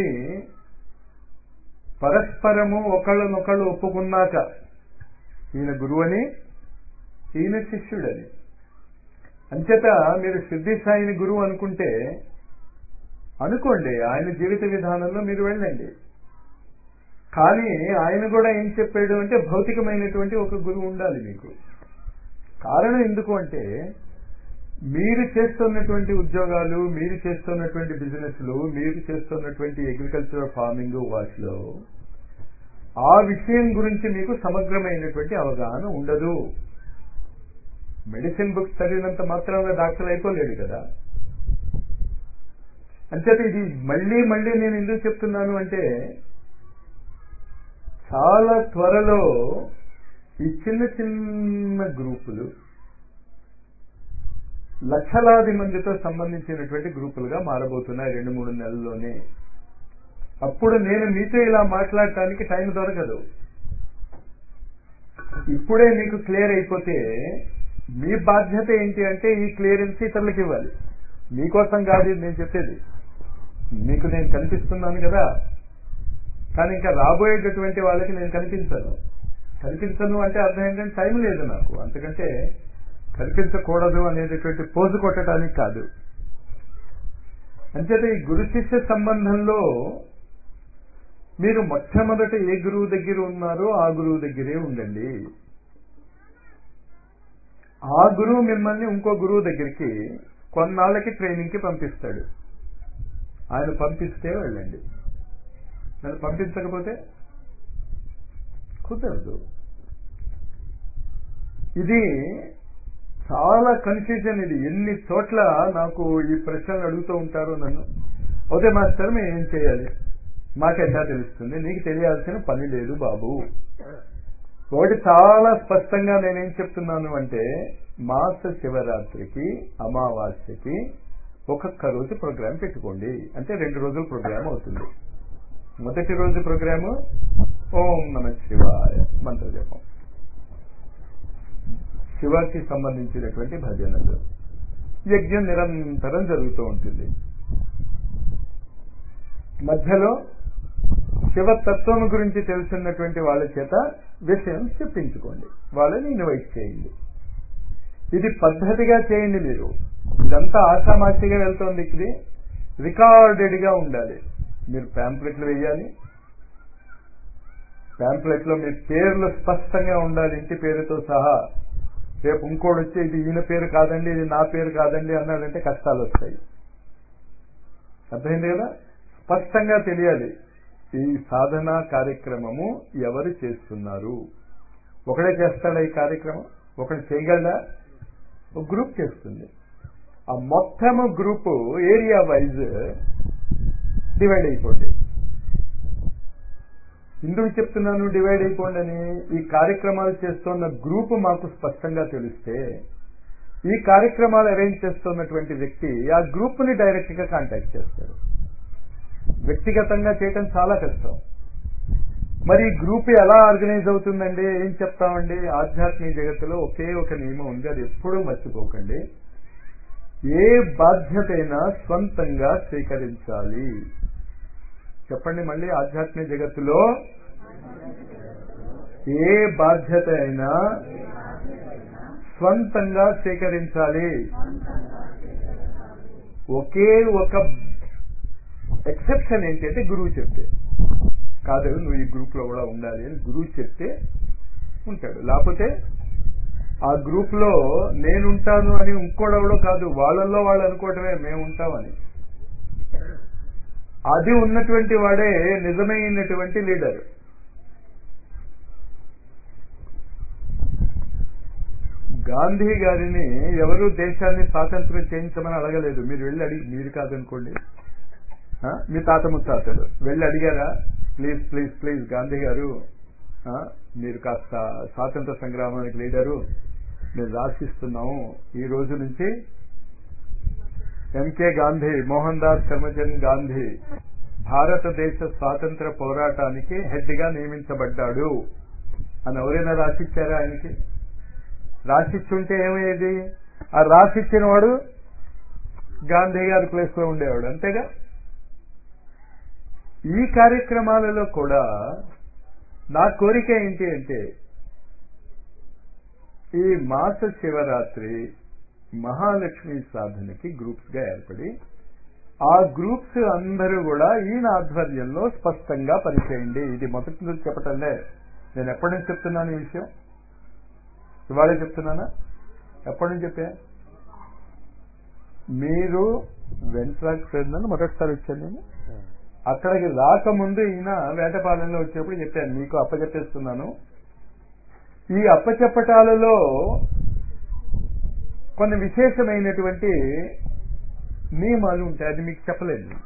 [SPEAKER 2] పరస్పరము ఒకళ్ళనొకళ్ళు ఒప్పుకున్నాక, ఈయన గురువని ఈయన శిష్యుడని. అంచేత మీరు సిద్ధి సాయిని గురువు అనుకుంటే అనుకోండి, ఆయన జీవిత విధానంలో మీరు వెళ్ళండి. కానీ ఆయన కూడా ఏం చెప్పాడు అంటే, భౌతికమైనటువంటి ఒక గురువు ఉండాలి మీకు. కారణం ఎందుకు అంటే, మీరు చేస్తున్నటువంటి ఉద్యోగాలు, మీరు చేస్తున్నటువంటి బిజినెస్లు, మీరు చేస్తున్నటువంటి అగ్రికల్చర్ ఫార్మింగ్, వాటిలో ఆ విషయం గురించి మీకు సమగ్రమైనటువంటి అవగాహన ఉండదు. మెడిసిన్ బుక్స్ చదివినంత మాత్రాన డాక్టర్ అయిపోలేడు కదా. అంచేత ఇది మళ్ళీ మళ్ళీ నేను ఎందుకు చెప్తున్నాను అంటే, చాలా త్వరలో ఈ చిన్న చిన్న గ్రూపులు లక్షలాది మందితో సంబంధించినటువంటి గ్రూపులుగా మారబోతున్నాయి 2-3 నెలల్లోనే. అప్పుడు నేను మీతో ఇలా మాట్లాడటానికి టైం దొరకదు. ఇప్పుడే మీకు క్లియర్ అయిపోతే మీ బాధ్యత ఏంటి అంటే, ఈ క్లియరెన్స్ ఇతరులకు ఇవ్వాలి. మీకోసం కాదు నేను చెప్పేది, మీకు నేను కనిపిస్తున్నాను కదా, కానీ ఇంకా రాబోయేటటువంటి వాళ్ళకి నేను కనిపించను అంటే అర్థం ఏంటంటే టైం లేదు నాకు, అంతకంటే కనిపించకూడదు అనేటటువంటి పోజు కొట్టడానికి కాదు. అంచేత ఈ గురు శిష్య సంబంధంలో మీరు మొట్టమొదట ఏ గురువు దగ్గర ఉన్నారో ఆ గురువు దగ్గరే ఉండండి. ఆ గురువు మిమ్మల్ని ఇంకో గురువు దగ్గరికి కొన్నాళ్ళకి ట్రైనింగ్కి పంపిస్తాడు. ఆయన పంపిస్తే వెళ్ళండి, నన్ను పంపించకపోతే కుదరదు. ఇది చాలా కన్ఫ్యూజన్. ఇది ఎన్ని చోట్ల నాకు ఈ ప్రశ్నలు అడుగుతూ ఉంటారు నన్ను. ఓకే మాస్టర్ మేము ఏం చేయాలి, మాకెట్టా తెలుస్తుంది? నీకు తెలియాల్సిన పని లేదు బాబు. ఒకటి చాలా స్పష్టంగా నేనేం చెప్తున్నాను అంటే, మాస శివరాత్రికి అమావాస్యకి ఒక్కొక్క రోజు ప్రోగ్రాం పెట్టుకోండి. అంటే 2 రోజుల ప్రోగ్రాం అవుతుంది. మొదటి రోజు ప్రోగ్రాము ఓం నమ శివాయ మంత్ర జపం, శివకి సంబంధించినటువంటి భజనలు, యజ్ఞం నిరంతరం జరుగుతూ ఉంటుంది. మధ్యలో శివతత్వం గురించి తెలుసున్నటువంటి వాళ్ళ చేత విషయం చెప్పించుకోండి, వాళ్ళని ఇన్వైట్ చేయండి. ఇది పద్ధతిగా చేయండి. మీరు ఇదంతా ఆషామాషిగా వెళ్తోంది, ఇది రికార్డెడ్ గా ఉండాలి. మీరు ప్యాంప్లెట్లు వేయాలి, ప్యాంప్లెట్ లో మీ పేర్లు స్పష్టంగా ఉండాలి, ఇంటి పేరుతో సహా. రేపు ఇంకోటి వచ్చి ఇది ఈయన పేరు కాదండి, ఇది నా పేరు కాదండి అన్నాడంటే కష్టాలు వస్తాయి. అర్థమైంది కదా? స్పష్టంగా తెలియాలి ఈ సాధనా కార్యక్రమము ఎవరు చేస్తున్నారు. ఒకడే చేస్తాడా ఈ కార్యక్రమం? ఒకటి చేయగలడా? ఒక గ్రూప్ చేస్తుంది. ఆ మొత్తము గ్రూపు ఏరియా వైజ్ డివైడ్ అయిపోండి. ఎందుకు చెప్తున్నాను డివైడ్ అయిపోండి అని? ఈ కార్యక్రమాలు చేస్తున్న గ్రూపు మాకు స్పష్టంగా తెలిస్తే ఈ కార్యక్రమాలు అరేంజ్ చేస్తున్నటువంటి వ్యక్తి ఆ గ్రూప్ ని డైరెక్ట్ గా కాంటాక్ట్ చేస్తాడు. వ్యక్తిగతంగా చేయటం చాలా కష్టం. మరి ఈ గ్రూప్ ఎలా ఆర్గనైజ్ అవుతుందండి? ఏం చెప్తామండి? ఆధ్యాత్మిక జగత్తులో ఒకే ఒక నియమం ఉంది, అది ఎప్పుడూ మర్చిపోకండి. ఏ బాధ్యత అయినా స్వంతంగా స్వీకరించాలి. చెప్పండి మళ్ళీ. ఆధ్యాత్మిక జగత్తులో ఏ బాధ్యత అయినా స్వంతంగా స్వీకరించాలి. ఒకే ఒక ఎక్సెప్షన్ ఏంటి అంటే గురువు చెప్తే. కాదు నువ్వు ఈ గ్రూప్ లో కూడా ఉండాలి అని గురువు చెప్తే ఉంటాడు. లేకపోతే ఆ గ్రూప్ లో నేనుంటాను అని ఇంకోడెవడో కాదు, వాళ్ళల్లో వాళ్ళు అనుకోవటమే మేము ఉంటామని. అది ఉన్నటువంటి వాడే నిజమైనటువంటి లీడర్. గాంధీ గారిని ఎవరు దేశాన్ని స్వాతంత్రం చేయించమని అడగలేదు. మీరు వెళ్ళి అడిగి, మీరు కాదనుకోండి మీ తాత ముత్తాతలు వెళ్ళి అడిగారా, ప్లీజ్ ప్లీజ్ ప్లీజ్ గాంధీ గారు మీరు కాస్త స్వాతంత్ర సంగ్రామానికి లీడరు, మేము రాసిస్తున్నాము ఈ రోజు నుంచి ఎంకే గాంధీ, మోహన్ దాస్ కర్మచంద్ గాంధీ భారతదేశ స్వాతంత్ర పోరాటానికి హెడ్ గా నియమించబడ్డాడు అని ఎవరైనా రాసిచ్చారా ఆయనకి? రాసిచ్చుంటే ఏమయ్యేది? ఆ రాసిచ్చిన వాడు గాంధీ గారి ప్లేస్ లో ఉండేవాడు, అంతేగా. ఈ కార్యక్రమాలలో కూడా నా కోరిక ఏంటి అంటే ఈ మాస శివరాత్రి మహాలక్ష్మి సాధనకి గ్రూప్స్ గా ఏర్పడి ఆ గ్రూప్స్ అందరూ కూడా ఈయన ఆధ్వర్యంలో స్పష్టంగా పనిచేయండి. ఇది మొదటి నుంచి చెప్పటంలే, నేను ఎప్పటి నుంచి చెప్తున్నాను ఈ విషయం? ఇవాళే చెప్తున్నానా? ఎప్పటి నుంచి చెప్పా? మీరు వెంట్రాక్స్ మొదటిసారి వచ్చాను నేను. అక్కడికి రాకముందు ఈయన వేటపాలెంలో వచ్చేప్పుడు చెప్పాను, మీకు అప్పచెప్పేస్తున్నాను. ఈ అప్పచెప్పటాలలో కొన్ని విశేషమైనటువంటి నియమాలు ఉంటాయి, అది మీకు చెప్పలేదు.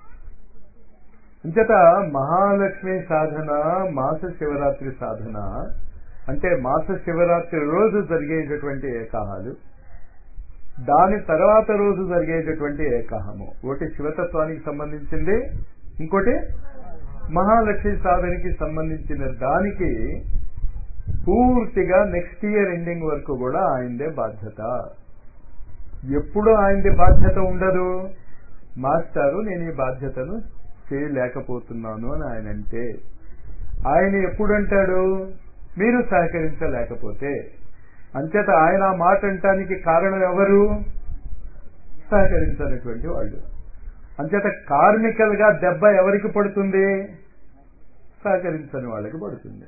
[SPEAKER 2] అంచేత మహాలక్ష్మి సాధన, మాస శివరాత్రి సాధన అంటే మాస శివరాత్రి రోజు జరిగేటటువంటి ఏకాహాలు, దాని తర్వాత రోజు జరిగేటటువంటి ఏకాహము. ఒకటి శివతత్వానికి సంబంధించింది, ఇంకోటి మహాలక్ష్మి సాధనకి సంబంధించిన దానికి పూర్తిగా నెక్స్ట్ ఇయర్ ఎండింగ్ వరకు కూడా ఆయనదే బాధ్యత. ఎప్పుడు ఆయనదే బాధ్యత ఉండదు. మాస్టారు నేను ఈ బాధ్యతను చేయలేకపోతున్నాను అని ఆయన అంటే, ఆయన ఎప్పుడంటాడు? మీరు సహకరించలేకపోతే. అంచేత ఆయన ఆ మాట అంటానికి కారణం ఎవరు? సహకరించినటువంటి వాళ్ళు. అంచేత కార్మికల్ గా దెబ్బ ఎవరికి పడుతుంది? సహకరించని వాళ్ళకి పడుతుంది.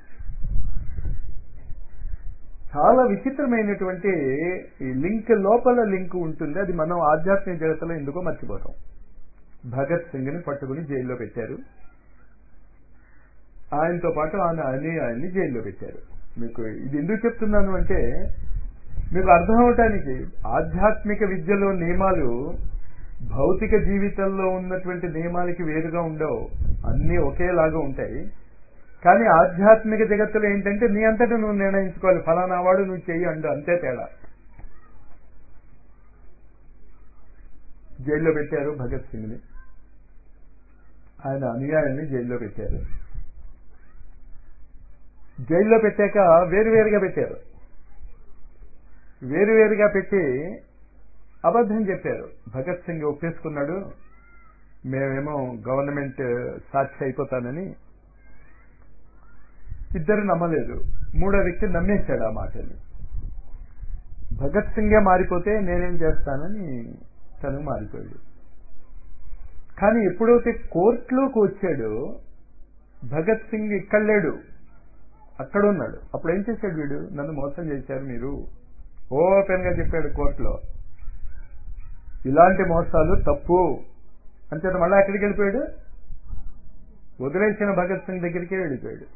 [SPEAKER 2] చాలా విచిత్రమైనటువంటి ఈ లింక్ లోపల లింక్ ఉంటుంది, అది మనం ఆధ్యాత్మిక జగత్తులో ఎందుకో మర్చిపోతాం. భగత్ సింగ్ ని పట్టుకుని జైల్లో పెట్టారు, ఆయనతో పాటు ఆయన్ని జైల్లో పెట్టారు. మీకు ఇది ఎందుకు చెప్తున్నాను అంటే మీకు అర్థం అవటానికి. ఆధ్యాత్మిక విద్యలో నియమాలు భౌతిక జీవితంలో ఉన్నటువంటి నియమాలకి వేరుగా ఉండవు, అన్నీ ఒకేలాగా ఉంటాయి. కానీ ఆధ్యాత్మిక జగత్తులో ఏంటంటే నీ అంతటా నువ్వు నిర్ణయించుకోవాలి, ఫలానా వాడు నువ్వు చెయ్యి అండు, అంతే తేడా. జైల్లో పెట్టారు భగత్ సింగ్ ని, ఆయన అనుయాయుల్ని జైల్లో పెట్టారు. జైల్లో పెట్టాక వేరువేరుగా పెట్టారు. వేరువేరుగా పెట్టి అబద్ధం చెప్పారు. భగత్ సింగ్ ఒప్పేసుకున్నాడు, మేమేమో గవర్నమెంట్ సాక్షి అయిపోతానని. ఇద్దరు నమ్మలేదు, మూడో వ్యక్తి నమ్మేశాడు ఆ మాటని. భగత్ సింగే మారిపోతే నేనేం చేస్తానని తను మారిపోయాడు. కానీ ఎప్పుడైతే కోర్టులోకి వచ్చాడో భగత్ సింగ్ ఇక్కడ లేడు, అక్కడ ఉన్నాడు. అప్పుడు ఏం చేశాడు వీడు? నన్ను మోసం చేశారు మీరు, ఓపెన్ గా చెప్పాడు కోర్టులో. ఇలాంటి మోసాలు తప్పు అంచేత మళ్ళీ ఎక్కడికి వెళ్ళిపోయాడు? వదిలేసిన భగత్ సింగ్ దగ్గరికే వెళ్ళిపోయాడు.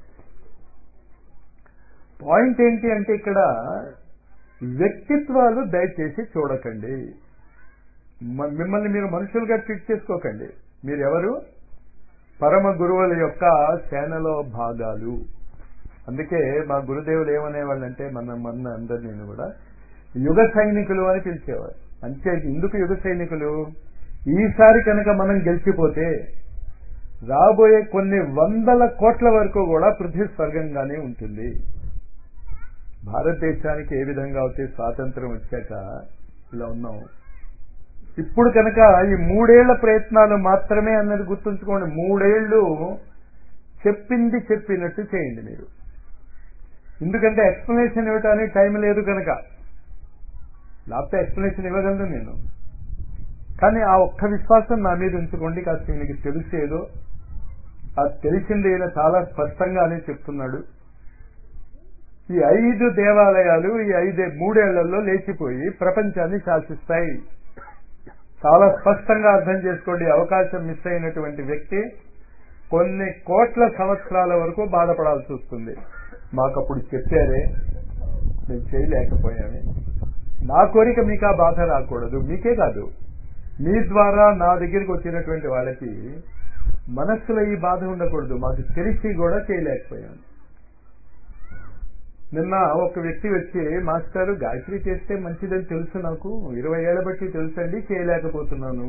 [SPEAKER 2] పాయింట్ ఏంటి అంటే ఇక్కడ వ్యక్తిత్వాలు దయచేసి చూడకండి. మిమ్మల్ని మీరు మనుషులుగా ట్రీట్ చేసుకోకండి. మీరెవరు? పరమ గురువుల యొక్క సేనలో భాగాలు. అందుకే మా గురుదేవులు ఏమనేవాళ్ళంటే మన అందరినీ కూడా యుగ సైనికులు అని పిలిచేవారు. అంటే ఎందుకు యుగ సైనికులు? ఈసారి కనుక మనం గెలిచిపోతే రాబోయే కొన్ని వందల కోట్ల వరకు కూడా పృథ్వీ స్వర్గంగానే ఉంటుంది. భారతదేశానికి ఏ విధంగా అయితే స్వాతంత్రం వచ్చాక ఇలా ఉన్నాం, ఇప్పుడు కనుక ఈ 3 ఏళ్ల ప్రయత్నాలు మాత్రమే అన్నది గుర్తుంచుకోండి. 3 ఏళ్లు చెప్పింది చెప్పినట్టు చేయండి మీరు. ఎందుకంటే ఎక్స్ప్లెనేషన్ ఇవ్వటానికి టైం లేదు కనుక. లేకపోతే ఎక్స్ప్లెనేషన్ ఇవ్వగలను నేను. కానీ ఆ ఒక్క విశ్వాసం నా మీద ఉంచుకోండి. కాస్త ఈయనకి తెలిసేదో ఆ తెలిసింది ఈయన చాలా స్పష్టంగానే చెప్తున్నాడు. ఈ 5 దేవాలయాలు ఈ 3 ఏళ్లలో లేచిపోయి ప్రపంచాన్ని శాసిస్తాయి. చాలా స్పష్టంగా అర్థం చేసుకోండి. అవకాశం మిస్ అయినటువంటి వ్యక్తి కొన్ని కోట్ల సంవత్సరాల వరకు బాధపడాల్సి వస్తుంది. మాకప్పుడు చెప్పారే, మేము చేయలేకపోయామే. నా కోరిక మీకు ఆ బాధ రాకూడదు. మీకే కాదు, మీ ద్వారా నా దగ్గరికి వచ్చినటువంటి వాళ్ళకి మనస్సులో ఈ బాధ ఉండకూడదు. మాకు తెలిసి కూడా చేయలేకపోయాను. నిన్న ఒక వ్యక్తి వచ్చి, మాస్టారు గాయత్రి చేస్తే మంచిదని తెలుసు, నాకు 20 ఏళ్ల బట్టి తెలుసండి, చేయలేకపోతున్నాను.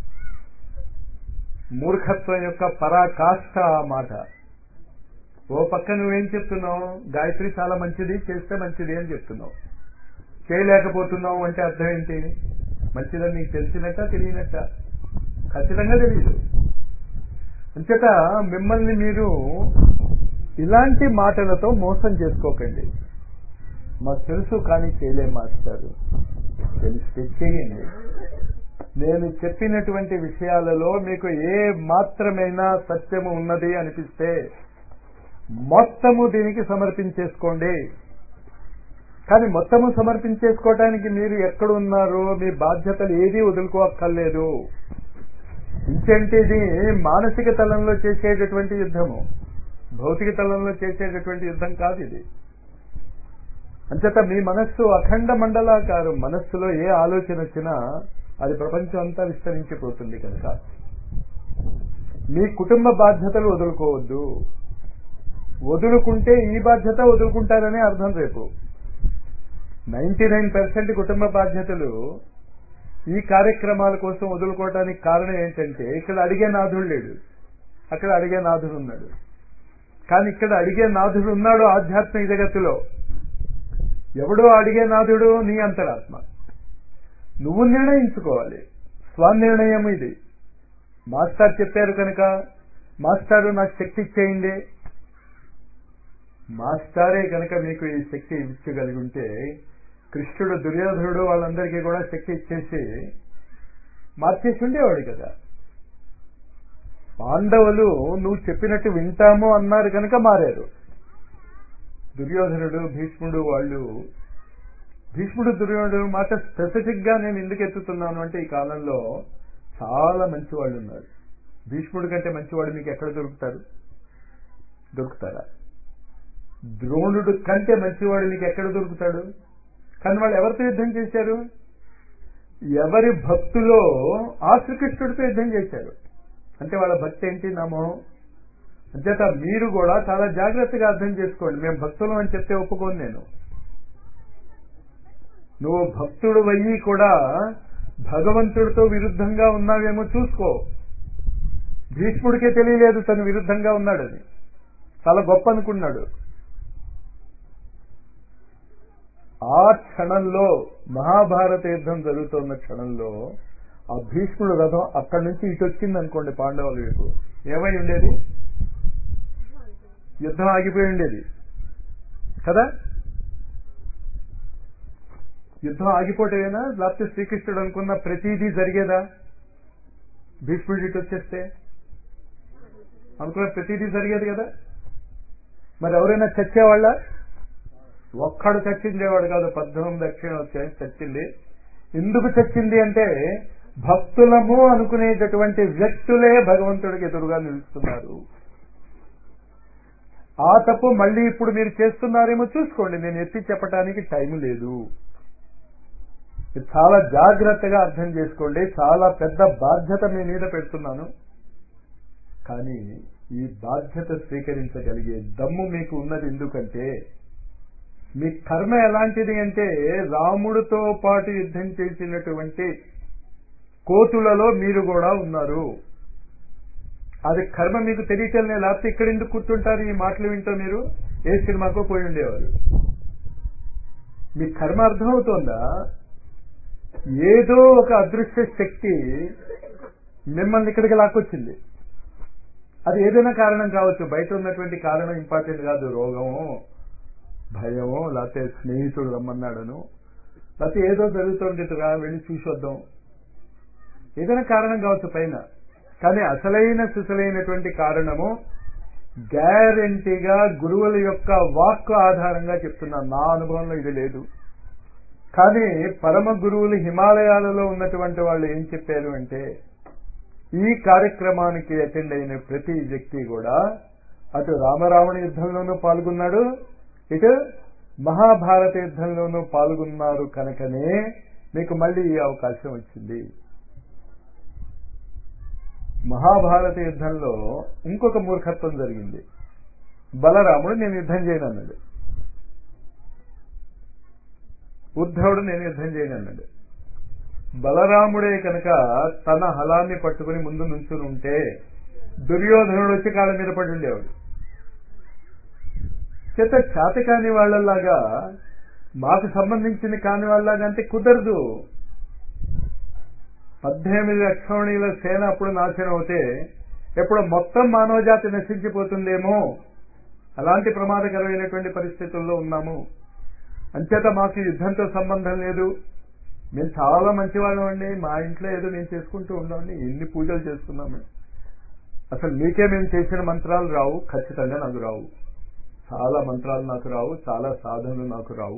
[SPEAKER 2] మూర్ఖత్వం యొక్క పరాకాష్ఠ ఆ మాట. ఓ పక్క నువ్వేం చెప్తున్నావు? గాయత్రి చాలా మంచిది, చేస్తే మంచిది అని చెప్తున్నావు. చేయలేకపోతున్నావు అంటే అర్థం ఏంటి? మంచిదని నీకు తెలిసినట్ట తెలియనట్ట? ఖచ్చితంగా తెలియదు. అంచేత మిమ్మల్ని మీరు ఇలాంటి మాటలతో మోసం చేసుకోకండి. మాకు తెలుసు కానీ చేయలేం మాస్టారు. తెలిస్తే చేయండి. నేను చెప్పినటువంటి విషయాలలో మీకు ఏ మాత్రమైనా సత్యము ఉన్నది అనిపిస్తే మొత్తము దీనికి సమర్పించేసుకోండి. కానీ మొత్తము సమర్పించేసుకోవటానికి మీరు ఎక్కడ ఉన్నారో మీ బాధ్యతలు ఏదీ వదులుకోక్కర్లేదు. ఇంకంటే ఇది మానసిక తలంలో చేసేటటువంటి యుద్ధము, భౌతిక తలంలో చేసేటటువంటి యుద్ధం కాదు ఇది. అంచేత మీ మనస్సు అఖండ మండలాకారం. మనస్సులో ఏ ఆలోచన వచ్చినా అది ప్రపంచం అంతా విస్తరించిపోతుంది కనుక మీ కుటుంబ బాధ్యతలు వదులుకోవద్దు. వదులుకుంటే ఈ బాధ్యత వదులుకుంటారనే అర్థం. రేపు 99% కుటుంబ బాధ్యతలు ఈ కార్యక్రమాల కోసం వదులుకోవడానికి కారణం ఏంటంటే ఇక్కడ అడిగే నాథుడు లేడు, అక్కడ అడిగే నాథుడు ఉన్నాడు. కానీ ఇక్కడ అడిగే నాథుడు ఉన్నాడు ఆధ్యాత్మిక జగత్తులో. ఎవడో అడిగే నాథుడు? నీ అంతరాత్మ. నువ్వు నిర్ణయించుకోవాలి. స్వనిర్ణయం ఇది. మాస్టర్ చెప్పారు కనుక మాస్టారు నాకు శక్తి ఇచ్చేయండి. మాస్టారే కనుక మీకు ఈ శక్తి ఇచ్చగలిగి ఉంటే కృష్ణుడు, దుర్యోధనుడు వాళ్ళందరికీ కూడా శక్తి ఇచ్చేసి మార్చేసి ఉండేవాడు కదా. పాండవులు నువ్వు చెప్పినట్టు వింటాము అన్నారు కనుక మారారు. దుర్యోధనుడు, భీష్ముడు వాళ్ళు, భీష్ముడు దుర్యోధనుడు మాట స్పెసిఫిక్ గా నేను ఎందుకు ఎత్తుతున్నాను అంటే ఈ కాలంలో చాలా మంచి వాళ్ళు ఉన్నారు. భీష్ముడి కంటే మంచివాడు మీకు ఎక్కడ దొరుకుతారా? ద్రోణుడు కంటే మంచివాడు నీకు ఎక్కడ దొరుకుతాడు? కానీ వాళ్ళు ఎవరితో యుద్ధం చేశారు? ఎవరి భక్తులో ఆ శ్రీకృష్ణుడితో యుద్ధం చేశారు. అంటే వాళ్ళ భక్తి ఏంటి? నమోహం. అంచేత మీరు కూడా చాలా జాగ్రత్తగా అర్థం చేసుకోండి. మేము భక్తులు అని చెప్తే ఒప్పుకోను నేను. నువ్వు భక్తుడు అయ్యి కూడా భగవంతుడితో విరుద్ధంగా ఉన్నావేమో చూసుకో. భీష్ముడికే తెలియలేదు తను విరుద్ధంగా ఉన్నాడని. చాలా గొప్ప అనుకున్నాడు. ఆ క్షణంలో మహాభారత యుద్ధం జరుగుతున్న క్షణంలో ఆ భీష్ముడు రథం అక్కడి నుంచి ఇటు వచ్చింది అనుకోండి పాండవుల వైపు, ఏమై ఉండేది? యుద్ధం ఆగిపోయి ఉండేది కదా. యుద్ధం ఆగిపోటేనా? లేకపోతే శ్రీకృష్ణుడు అనుకున్న ప్రతిదీ జరిగేదా? భీష్ముడు ఇటు వచ్చేస్తే అనుకున్న ప్రతిదీ జరిగేది కదా. మరి ఎవరైనా చచ్చేవాళ్ళ? ఒక్కడు చచ్చిందేవాడు కాదు. 18 దక్షిణ చచ్చింది. ఎందుకు చచ్చింది అంటే భక్తులము అనుకునేటటువంటి వ్యక్తులే భగవంతుడికి ఎదురుగా నిలుస్తున్నారు. ఆ తప్పు మళ్ళీ ఇప్పుడు మీరు చేస్తున్నారేమో చూసుకోండి. నేను ఎత్తి చెప్పడానికి టైం లేదు. చాలా జాగ్రత్తగా అర్థం చేసుకోండి. చాలా పెద్ద బాధ్యత మీ మీద పెడుతున్నాను. కానీ ఈ బాధ్యత స్వీకరించగలిగే దమ్ము మీకు ఉన్నది. ఎందుకంటే మీ కర్మ ఎలాంటిది అంటే రాముడితో పాటు యుద్ధం చేసినటువంటి కోతులలో మీరు కూడా ఉన్నారు. అది కర్మ మీకు తెలియటమే. లేకపోతే ఇక్కడ ఎందుకు కూర్చుంటారు? ఈ మాటలు వింటూ మీరు ఏ సినిమాకో పోయి ఉండేవారు. మీ కర్మ అర్థమవుతోందా? ఏదో ఒక అదృశ్య శక్తి మిమ్మల్ని ఇక్కడికి లాక్కొచ్చింది. అది ఏదైనా కారణం కావచ్చు. బయట ఉన్నటువంటి కారణం ఇంపార్టెంట్ కాదు. రోగమో, భయమో, లేకపోతే స్నేహితుడు రమ్మన్నాడను, లేకపోతే ఏదో జరుగుతుండేట్టుగా వెళ్ళి చూసొద్దాం. ఏదైనా కారణం కావచ్చు పైన. కానీ అసలైన సుసలైనటువంటి కారణము గ్యారెంటీగా గురువుల యొక్క వాక్కు ఆధారంగా చెప్తున్నాను. నా అనుభవంలో ఇది లేదు. కానీ పరమ గురువులు హిమాలయాలలో ఉన్నటువంటి వాళ్ళు ఏం చెప్పారు అంటే ఈ కార్యక్రమానికి అటెండ్ అయిన ప్రతి వ్యక్తి కూడా అటు రామరావణ యుద్ధంలోనూ పాల్గొన్నాడు, ఇటు మహాభారత యుద్ధంలోనూ పాల్గొన్నారు. కనుకనే మీకు మళ్ళీ ఈ అవకాశం వచ్చింది. మహాభారత యుద్ధంలో ఇంకొక మూర్ఖత్వం జరిగింది. బలరాముడు నేను యుద్ధం చేయను అన్నాడు. ఉద్ధవుడు నేను యుద్ధం చేయను అన్నాడు. బలరాముడే కనుక తన హలాన్ని పట్టుకుని ముందు నుంచుని ఉంటే దుర్యోధనుడు వచ్చి కాళ్ళ మీద పడి ఉండేవాడు. చేత కాని వాళ్ళలాగా, మాకు సంబంధించిన కాని వాళ్ళలాగా అంటే కుదరదు. 18 అక్షౌణీల సేన అప్పుడు నాశనం అవుతే ఎప్పుడు మొత్తం మానవజాతి నశించిపోతుందేమో, అలాంటి ప్రమాదకరమైనటువంటి పరిస్థితుల్లో ఉన్నాము. అంచేత మాకు యుద్ధంతో సంబంధం లేదు. మేము చాలా మంచివాళ్ళం అండి. మా ఇంట్లో ఏదో మేము చేసుకుంటూ ఉండండి. ఎన్ని పూజలు చేసుకున్నాము. అసలు మీకే మేము చేసిన మంత్రాలు రావు. ఖచ్చితంగా నాకు రావు. చాలా మంత్రాలు నాకు రావు. చాలా సాధనలు నాకు రావు.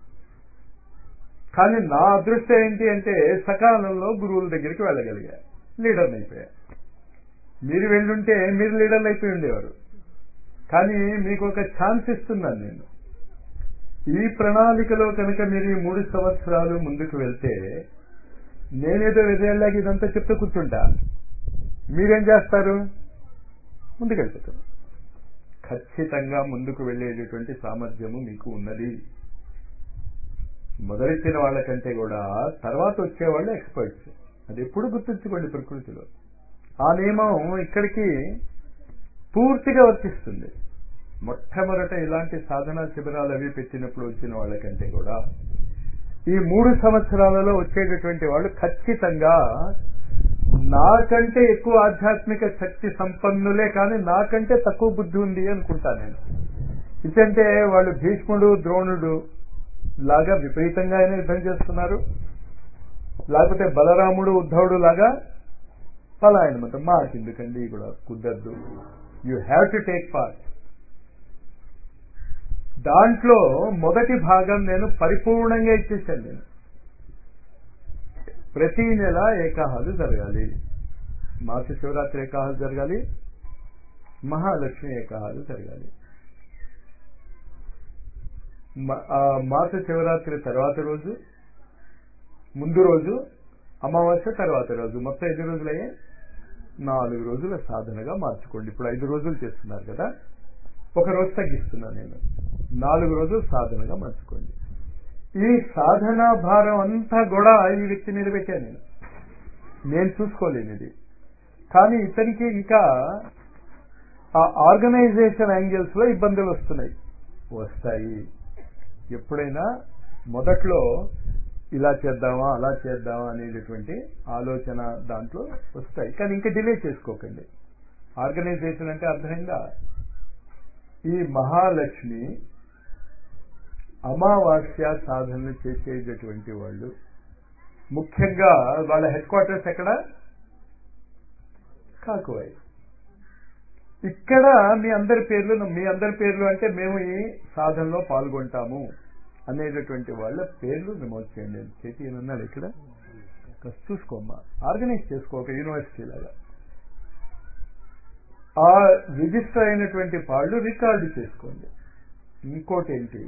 [SPEAKER 2] కానీ నా అదృష్టం ఏంటి అంటే సకాలంలో గురువుల దగ్గరికి వెళ్ళగలిగా, లీడర్ని అయిపోయా. మీరు వెళ్ళుంటే మీరు లీడర్లు అయిపోయి ఉండేవారు. కానీ మీకు ఒక ఛాన్స్ ఇస్తున్నాను నేను. ఈ ప్రణాళికలో కనుక మీరు ఈ 3 సంవత్సరాలు ముందుకు వెళ్తే, నేనేదో విజయాలాగా ఇదంతా చెప్తూ కూర్చుంటా, మీరేం చేస్తారు? ముందుకెళ్తారు. ఖచ్చితంగా ముందుకు వెళ్ళేటటువంటి సామర్థ్యము మీకు ఉన్నది. మొదలెట్టిన వాళ్ళకంటే కూడా తర్వాత వచ్చేవాళ్ళు ఎక్స్పర్ట్స్. అది ఎప్పుడు గుర్తుంచుకోండి. ప్రకృతిలో ఆ నియమం ఇక్కడికి పూర్తిగా వర్తిస్తుంది. మొట్టమొదట ఇలాంటి సాధనా శిబిరాలు అవి పెట్టినప్పుడు వచ్చిన వాళ్ళకంటే కూడా ఈ 3 సంవత్సరాలలో వచ్చేటటువంటి వాళ్ళు ఖచ్చితంగా నాకంటే ఎక్కువ ఆధ్యాత్మిక శక్తి సంపన్నులే, కానీ నాకంటే తక్కువ బుద్ధి ఉంది అనుకుంటా నేను. ఇదంటే వాళ్ళు భీష్ముడు, ద్రోణుడు లాగా విపరీతంగా అయినా యుద్ధం చేస్తున్నారు, లేకపోతే బలరాముడు, ఉద్ధవుడు లాగా పలాయనమాట. మాకెందుకండి కూడా కుదరదు. You have to take part. దాంట్లో మొదటి భాగం నేను పరిపూర్ణంగా ఇచ్చేసాను. నేను ప్రతి నెల ఏకాహాలు జరగాలి. మాస శివరాత్రి ఏకాహాలు జరగాలి, మహాలక్ష్మి ఏకాహాలు జరగాలి. మాస శివరాత్రి తర్వాత రోజు, ముందు రోజు, అమావాస్య తర్వాత రోజు, మొత్తం 5 రోజులయ్యే 4 రోజుల సాధనగా మార్చుకోండి. ఇప్పుడు 5 రోజులు చేస్తున్నారు కదా, ఒక రోజు తగ్గిస్తున్నాను నేను. 4 రోజులు సాధనగా మార్చుకోండి. ఈ సాధనా భారం అంతా కూడా ఈ వ్యక్తి మీద పెట్టాను నేను చూసుకోలేను ఇది. కానీ ఇతనికి ఇంకా ఆ ఆర్గనైజేషన్ యాంగిల్స్ లో ఇబ్బందులు వస్తాయి. ఎప్పుడైనా మొదట్లో ఇలా చేద్దామా అలా చేద్దామా అనేటటువంటి ఆలోచన దాంట్లో వస్తాయి. కానీ ఇంకా డిలే చేసుకోకండి. ఆర్గనైజేషన్ అంటే అర్థమైందా? ఈ మహాలక్ష్మి అమావాస్య సాధనలు చేసేటటువంటి వాళ్ళు ముఖ్యంగా వాళ్ళ హెడ్ క్వార్టర్స్ ఎక్కడ? కాకువై. ఇక్కడ మీ అందరి పేర్లు అంటే మేము ఈ సాధనలో పాల్గొంటాము అనేటటువంటి వాళ్ళ పేర్లు నమోదు చేయండి. చేతి ఉన్నాడు ఇక్కడ, చూసుకోమ్మా. ఆర్గనైజ్ చేసుకో ఒక యూనివర్సిటీ లాగా. ఆ రిజిస్టర్ అయినటువంటి వాళ్ళు రికార్డు చేసుకోండి. ఇంకోటి ఏంటి,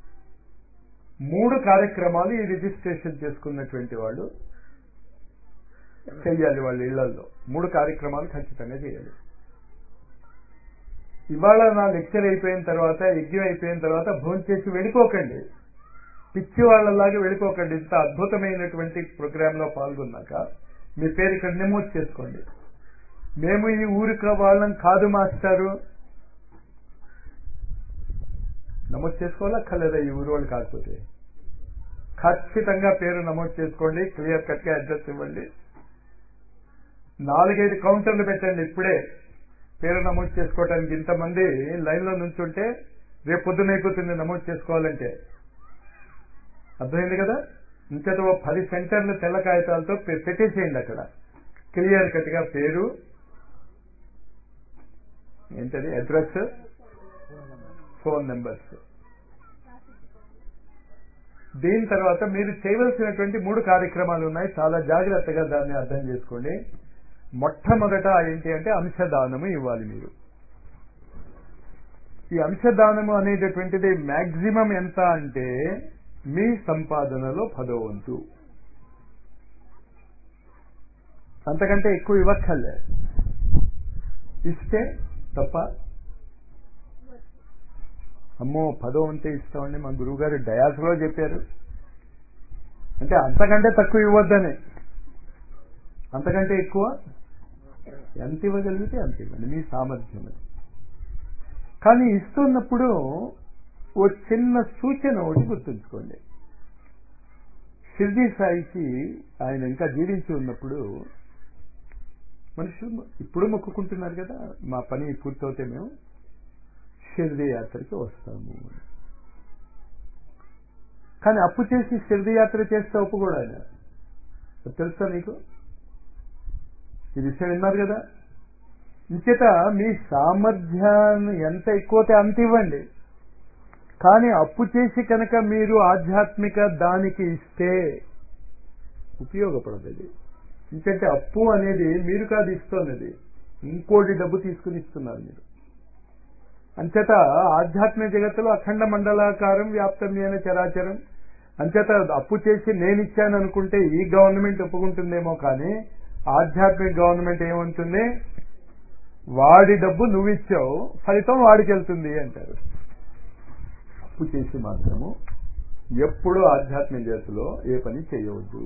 [SPEAKER 2] 3 కార్యక్రమాలు ఈ రిజిస్ట్రేషన్ చేసుకున్నటువంటి వాళ్ళు చెయ్యాలి. వాళ్ళ ఇళ్లలో 3 కార్యక్రమాలు ఖచ్చితంగా చేయాలి. ఇవాళ నా లెక్చర్ అయిపోయిన తర్వాత, యజ్ఞం అయిపోయిన తర్వాత భోంచేసి వెళ్ళిపోకండి. పిచ్చి వాళ్ళలాగా వెళ్ళిపోకండి. ఇంత అద్భుతమైనటువంటి ప్రోగ్రాంలో పాల్గొన్నాక మీ పేరు ఇక్కడ నమోదు చేసుకోండి. మేము ఈ ఊరికి వాళ్ళం కాదు మాస్టారు, నమోదు చేసుకోవాలక్కర్లేదా? ఈ ఊరు వాళ్ళు కాకపోతే ఖచ్చితంగా పేరు నమోదు చేసుకోండి. క్లియర్ కట్ గా అడ్రస్ ఇవ్వండి. 4-5 కౌంటర్లు పెట్టండి. ఇప్పుడే పేరు నమోదు చేసుకోవడానికి ఇంతమంది లైన్లో నుంచుంటే రేపు పొద్దున అయిపోతుంది నమోదు చేసుకోవాలంటే. అర్థమైంది కదా? ఇంకట 10 సెంటర్లు తెల్ల కాగితాలతో పెట్టేసేయండి. అక్కడ క్లియర్ కట్ గా పేరు, ఏంటది, అడ్రస్, ఫోన్ నెంబర్స్. దీని తర్వాత మీరు చేయవలసినటువంటి 3 కార్యక్రమాలు ఉన్నాయి. చాలా జాగ్రత్తగా దాన్ని అర్థం చేసుకోండి. మొట్టమొదట ఏంటి అంటే అంశదానము ఇవ్వాలి. మీరు ఈ అంశదానము అనేటటువంటిది మ్యాక్సిమం ఎంత అంటే మీ సంపాదనలో 10వ వంతు, అంతకంటే ఎక్కువ ఇవ్వక్కర్లే. ఇస్తే తప్ప, అమ్మో 10వ వంతే ఇస్తామండి మా గురువు గారు డయాస్లో చెప్పారు అంటే అంతకంటే తక్కువ ఇవ్వద్దని. అంతకంటే ఎక్కువ ఎంత ఇవ్వగలిగితే అంత ఇవ్వండి, మీ సామర్థ్యం. కానీ ఇస్తున్నప్పుడు ఓ చిన్న సూచన ఒకటి గుర్తుంచుకోండి. షిర్డీ సాయికి ఆయన ఇంకా జీవించి ఉన్నప్పుడు మనుషులు ఇప్పుడు మొక్కుకుంటున్నారు కదా, మా పని పూర్తవుతే మేము షిర్డీ యాత్రకి వస్తాము. కానీ అప్పు చేసి షిర్డీ యాత్ర చేస్తే ఒప్పు కూడా ఆయన. తెలుసా మీకు? ఈ విషయం విన్నారు కదా? ఇంచేత మీ సామర్థ్యాన్ని ఎంత ఎక్కువతే అంత ఇవ్వండి. కానీ అప్పు చేసి కనుక మీరు ఆధ్యాత్మిక దానికి ఇస్తే ఉపయోగపడదు. ఎందుకంటే అప్పు అనేది మీరు కాదు ఇస్తున్నది, ఇంకోటి డబ్బు తీసుకుని ఇస్తున్నారు మీరు. అంచేత ఆధ్యాత్మిక జగత్తులో అఖండ మండలాకారం వ్యాప్తమైన చరాచరం. అంచేత అప్పు చేసి నేను ఇచ్చాను అనుకుంటే ఈ గవర్నమెంట్ ఒప్పుకుంటుందేమో, కానీ ఆధ్యాత్మిక గవర్నమెంట్ ఏమంటుంది, వాడి డబ్బు నువ్వు ఇచ్చావు, ఫలితం వాడికి వెళ్తుంది అంటారు. అప్పు చేసి మాత్రము ఎప్పుడూ ఆధ్యాత్మిక జగత్తులో ఏ పని చేయవద్దు.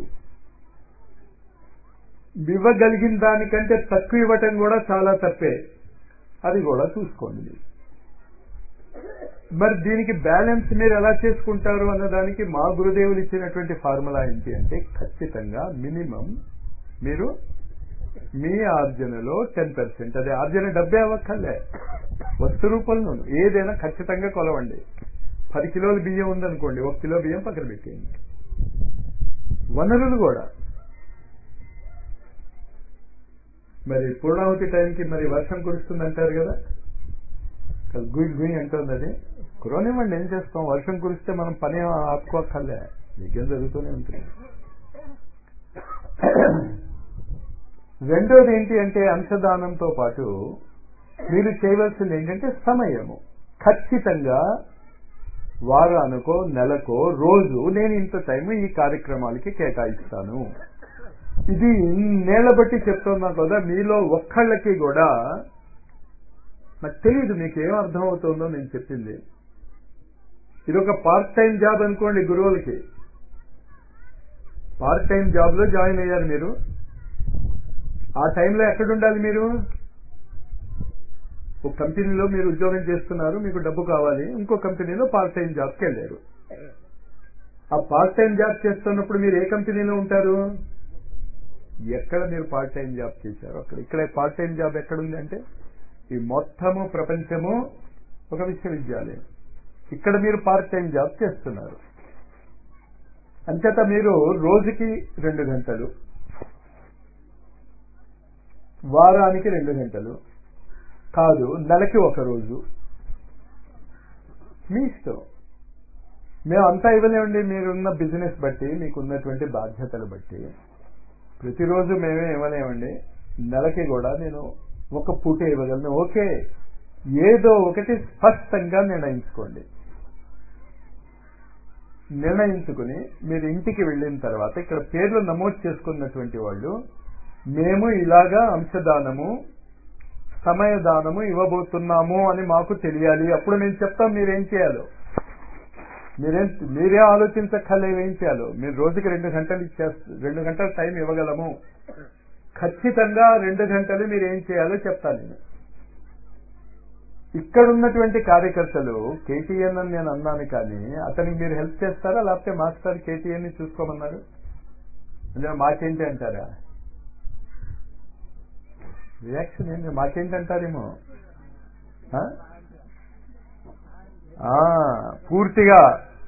[SPEAKER 2] ఇవ్వగలిగిన దానికంటే తక్కువ ఇవ్వటం కూడా చాలా తప్పే, అది కూడా చూసుకోండి. మరి దీనికి బ్యాలెన్స్ మీరు ఎలా చేసుకుంటారు అన్నదానికి మా గురుదేవులు ఇచ్చినటువంటి ఫార్ములా ఏంటి అంటే, ఖచ్చితంగా మినిమం మీరు మీ ఆర్జనలో 10%, అదే ఆర్జన డబ్బే అవ్వక్కర్లే, వస్తు రూపంలో ఏదైనా ఖచ్చితంగా కొలవండి. 10 కిలోల బియ్యం ఉందనుకోండి, 1 కిలో బియ్యం పక్కన పెట్టేయండి. వనరులు కూడా మరి పూర్ణాహుతి టైంకి మరి వర్షం కురుస్తుంది అంటారు కదా, గుయ్ గుయ్ అంటుంది. అది కురవనివ్వండి, ఏం చేస్తాం? వర్షం కురిస్తే మనం పని ఆపుకోక్కర్లే, యజ్ఞం జరుగుతూనే ఉంటుంది. రెండోది ఏంటి అంటే, అంశదానంతో పాటు మీరు చేయవలసింది ఏంటంటే సమయము. ఖచ్చితంగా వారానికో నెలకో రోజు నేను ఇంత టైం ఈ కార్యక్రమాలకి కేటాయిస్తాను. ఇది ఇన్నేళ్ల బట్టి చెప్తున్నా కదా, మీలో ఒక్కళ్ళకి కూడా నాకు తెలియదు మీకు ఏం అర్థం అవుతుందో నేను చెప్పింది. ఇది ఒక పార్ట్ టైం జాబ్ అనుకోండి. గురువులకి పార్ట్ టైం జాబ్ లో జాయిన్ అయ్యారు మీరు. ఆ టైంలో ఎక్కడుండాలి మీరు? ఒక కంపెనీలో మీరు ఉద్యోగం చేస్తున్నారు, మీకు డబ్బు కావాలి, ఇంకో కంపెనీలో పార్ట్ టైం జాబ్కి వెళ్ళారు. ఆ పార్ట్ టైం జాబ్ చేస్తున్నప్పుడు మీరు ఏ కంపెనీలో ఉంటారు? ఎక్కడ మీరు పార్ట్ టైం జాబ్ చేశారు అక్కడ. ఇక్కడ పార్ట్ టైం జాబ్ ఎక్కడుంది అంటే ఈ మొత్తము ప్రపంచము ఒక విశ్వవిద్యాలయం. ఇక్కడ మీరు పార్ట్ టైం జాబ్ చేస్తున్నారు. అంచేత మీరు రోజుకి 2 గంటలు, వారానికి 2 గంటలు కాదు, నెలకి 1 రోజు మీ ఇష్టం. మేము అంతా ఇవ్వలేమండి. మీరున్న బిజినెస్ బట్టి, మీకున్నటువంటి బాధ్యతలు బట్టి ప్రతిరోజు మేమే ఇవ్వలేమండి. నెలకి కూడా నేను 1 పూట ఇవ్వగలను. ఓకే, ఏదో ఒకటి స్పష్టంగా నిర్ణయించుకోండి. నిర్ణయించుకుని మీరు ఇంటికి వెళ్ళిన తర్వాత ఇక్కడ పేర్లు నమోదు చేసుకున్నటువంటి వాళ్ళు, మేము ఇలాగా అంశదానము, సమయదానము ఇవ్వబోతున్నాము అని మాకు తెలియాలి. అప్పుడు మేము చెప్తాం మీరేం చేయాలో. మీరే ఆలోచించక్కర్లేదు ఏం చేయాలో. మీరు రోజుకి 2 గంటలు 2 గంటల టైం ఇవ్వగలము. ఖచ్చితంగా 2 గంటలు మీరు ఏం చేయాలో చెప్తాను నేను. ఇక్కడ ఉన్నటువంటి కార్యకర్తలు కేటీఎన్ అని నేను అన్నాను, కానీ అతనికి మీరు హెల్ప్ చేస్తారా? లేకపోతే మాస్టర్ కేటీఎన్ ని చూసుకోమన్నారు అంటే మాకేంటి అంటారా? రియాక్షన్ ఏంటి? మాకేంటి అంటారేమో. పూర్తిగా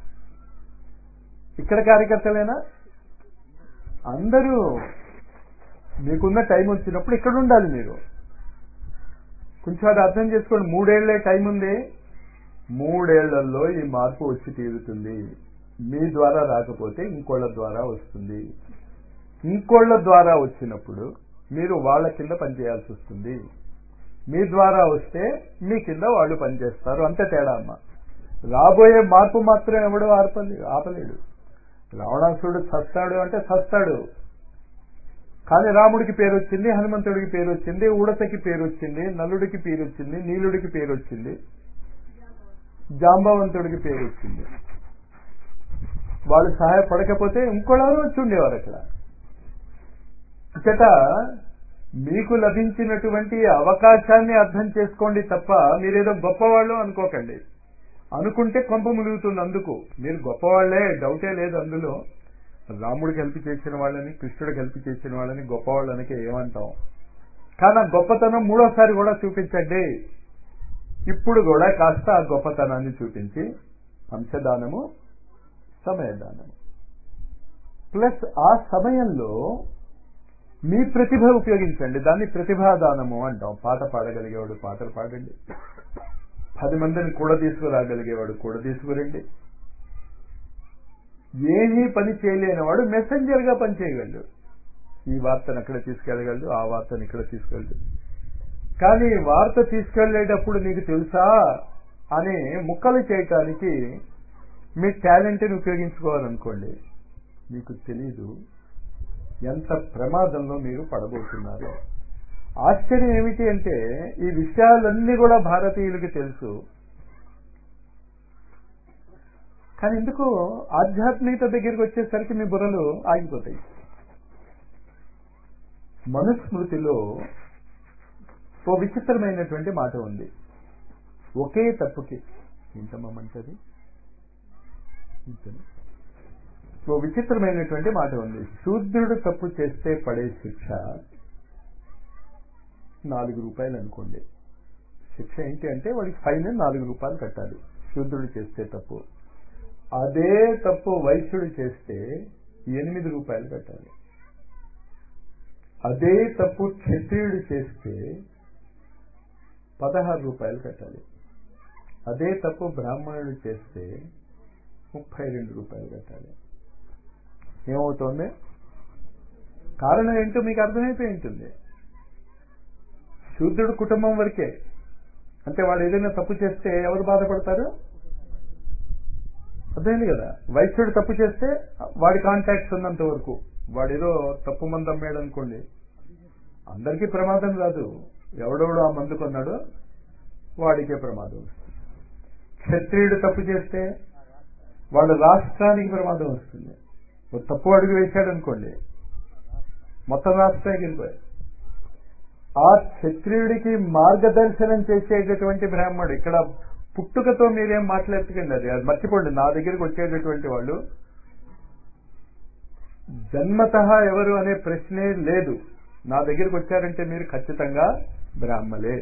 [SPEAKER 2] ఇక్కడ కార్యకర్తలేనా? అందరూ మీకున్న టైం వచ్చినప్పుడు ఇక్కడ ఉండాలి. మీరు కొంచెం అది అర్థం చేసుకోండి. 3 ఏళ్లే టైం ఉంది. 3 ఏళ్లలో ఈ మార్పు వచ్చి తీరుతుంది. మీ ద్వారా రాకపోతే ఇంకోళ్ళ ద్వారా వస్తుంది. ఇంకోళ్ళ ద్వారా వచ్చినప్పుడు మీరు వాళ్ళ కింద పనిచేయాల్సి వస్తుంది. మీ ద్వారా వస్తే మీ కింద వాళ్ళు పనిచేస్తారు. అంతే తేడా అమ్మ. రాబోయే మార్పు మాత్రం ఎవడో ఆపలేడు. రావణాసురుడు చస్తాడు అంటే చస్తాడు, కానీ రాముడికి పేరు వచ్చింది, హనుమంతుడికి పేరు వచ్చింది, ఉడతకి పేరు వచ్చింది, నలుడికి పేరు వచ్చింది, నీలుడికి పేరు వచ్చింది, జాంబవంతుడికి పేరు వచ్చింది. వాళ్ళు సహాయపడకపోతే ఇంకోళ్ళెవరో వచ్చి ఉండేవారు అక్కడ. ఇచ్చట మీకు లభించినటువంటి అవకాశాన్ని అర్థం చేసుకోండి తప్ప మీరేదో గొప్పవాళ్ళు అనుకోకండి. అనుకుంటే కొంప ములుగుతుంది. అందుకు మీరు గొప్పవాళ్లే, డౌటే లేదు అందులో. రాముడికి హెల్ప్ చేసిన వాళ్ళని, కృష్ణుడికి హెల్ప్ చేసిన వాళ్ళని గొప్పవాళ్ళనికి ఏమంటాం. కానీ ఆ గొప్పతనం 3వసారి కూడా చూపించండి. ఇప్పుడు కూడా కాస్త ఆ గొప్పతనాన్ని చూపించి అంశదానము, సమయదానము ప్లస్ ఆ సమయంలో మీ ప్రతిభ ఉపయోగించండి. దాన్ని ప్రతిభాదానము అంటాం. పాట పాడగలిగేవాడు పాటలు పాడండి. 10 మందిని కూడా తీసుకురాగలిగేవాడు కూడా తీసుకురండి. ఏమీ పని చేయలేనివాడు మెసెంజర్ గా పని చేయగలడు. ఈ వార్తను అక్కడ తీసుకెళ్ళగలడు, ఆ వార్తను ఇక్కడ తీసుకెళ్ళడు. కానీ వార్త తీసుకెళ్లేటప్పుడు నీకు తెలుసా అని ముక్కలు చేయటానికి మీ టాలెంట్ని ఉపయోగించుకోవాలనుకోండి, మీకు తెలీదు ఎంత ప్రమాదంలో మీరు పడబోతున్నారు. ఆశ్చర్యం ఏమిటి అంటే ఈ విషయాలన్నీ కూడా భారతీయులకి తెలుసు, కానీ ఎందుకు ఆధ్యాత్మికత దగ్గరికి వచ్చేసరికి మీ బుర్రలు ఆగిపోతాయి. మనుస్మృతిలో ఓ విచిత్రమైనటువంటి మాట ఉంది. ఒకే తప్పుకి ఇంతమంటది ఓ విచిత్రమైనటువంటి మాట ఉంది. శూద్రుడు తప్పు చేస్తే పడే శిక్ష 4 రూపాయలు అనుకోండి. శిక్ష ఏంటి అంటే వాడికి ఫైన్ 4 రూపాయలు కట్టాలి శూద్రుడు చేస్తే తప్పు. అదే తప్పు వైశ్యుడు చేస్తే 8 రూపాయలు కట్టాలి. అదే తప్పు క్షత్రియుడు చేస్తే 16 రూపాయలు కట్టాలి. అదే తప్పు బ్రాహ్మణుడు చేస్తే 32 రూపాయలు కట్టాలి. ఏమవుతోంది? కారణం ఏంటో మీకు అర్థమైపోయి ఉంటుంది. శూద్రుడు కుటుంబం వరకే. అంటే వాడు ఏదైనా తప్పు చేస్తే ఎవరు బాధపడతారు? అర్థమైంది కదా. వైశ్యుడు తప్పు చేస్తే వాడి కాంటాక్ట్స్ ఉన్నంత వరకు, వాడేదో తప్పు మందు అమ్మాడు అనుకోండి, అందరికీ ప్రమాదం రాదు. ఎవడెవడో ఆ మందు కొన్నాడో వాడికే ప్రమాదం వస్తుంది. క్షత్రియుడు తప్పు చేస్తే వాడు రాష్ట్రానికి ప్రమాదం వస్తుంది. ఒక తప్పు అడుగు వేశాడు అనుకోండి, మొత్తం రాష్ట్రానికి వెళ్ళిపోయాయి. ఆ క్షత్రియుడికి మార్గదర్శనం చేసేటటువంటి బ్రాహ్మణుడు, ఇక్కడ పుట్టుకతో మీరేం మాట్లాడుతుకండి, అది మర్చిపోండి. నా దగ్గరికి వచ్చేటటువంటి వాళ్ళు జన్మతః ఎవరు అనే ప్రశ్నే లేదు. నా దగ్గరికి వచ్చారంటే మీరు ఖచ్చితంగా బ్రాహ్మలే.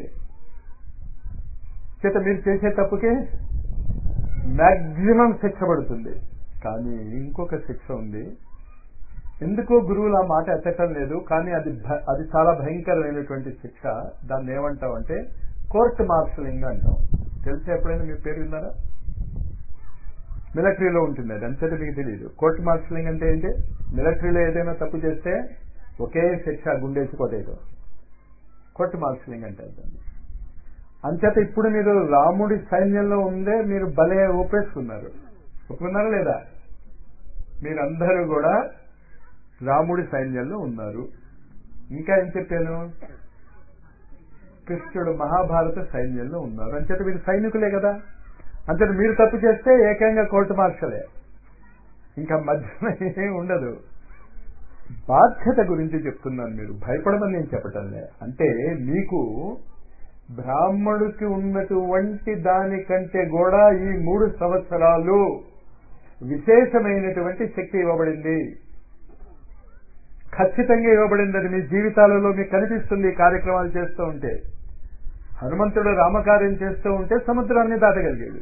[SPEAKER 2] చేత మీరు చేసే తప్పుకే మ్యాక్సిమం శిక్ష పడుతుంది. కానీ ఇంకొక శిక్ష ఉంది. ఎందుకో గురువులు ఆ మాట ఎత్తటం లేదు, కానీ అది చాలా భయంకరమైనటువంటి శిక్ష. దాన్ని ఏమంటాం అంటే కోర్ట్ మార్షలింగ్ అంటాం. తెలిసి ఎప్పుడైనా మీ పేరు విన్నారా? మిలిటరీలో ఉంటుంది అది, అంతేత మీకు తెలియదు. కోర్ట్ మార్షలింగ్ అంటే ఏంటి? మిలిటరీలో ఏదైనా తప్పు చేస్తే ఒకే శిక్ష, గుండేసి కొట్టేయడం. కోర్ట్ మార్షలింగ్ అంటే దాన్ని. అంచేత ఇప్పుడు మీరు రాముడి సైన్యంలో ఉందే మీరు భలే ఒప్పుకున్నారా లేదా? మీరందరూ కూడా రాముడి సైన్యంలో ఉన్నారు. ఇంకా ఏం చెప్పాను? కృష్ణుడు మహాభారత సైన్యంలో ఉన్నారు. అంచేత మీరు సైనికులే కదా. అంచేత మీరు తప్పు చేస్తే ఏకంగా కోర్టు మార్షలే, ఇంకా మధ్యలో ఏం ఉండదు. బాధ్యత గురించి చెప్తున్నాను, మీరు భయపడమని నేను చెప్పటంలే. అంటే మీకు బ్రాహ్మణుడికి ఉన్నటువంటి దానికంటే కూడా ఈ 3 సంవత్సరాలు విశేషమైనటువంటి శక్తి ఇవ్వబడింది, ఖచ్చితంగా ఇవ్వబడింది. అది మీ జీవితాలలో మీకు కనిపిస్తుంది. ఈ కార్యక్రమాలు చేస్తూ ఉంటే హనుమంతుడు రామకార్యం చేస్తూ ఉంటే సముద్రాన్ని దాటగలిగాడు,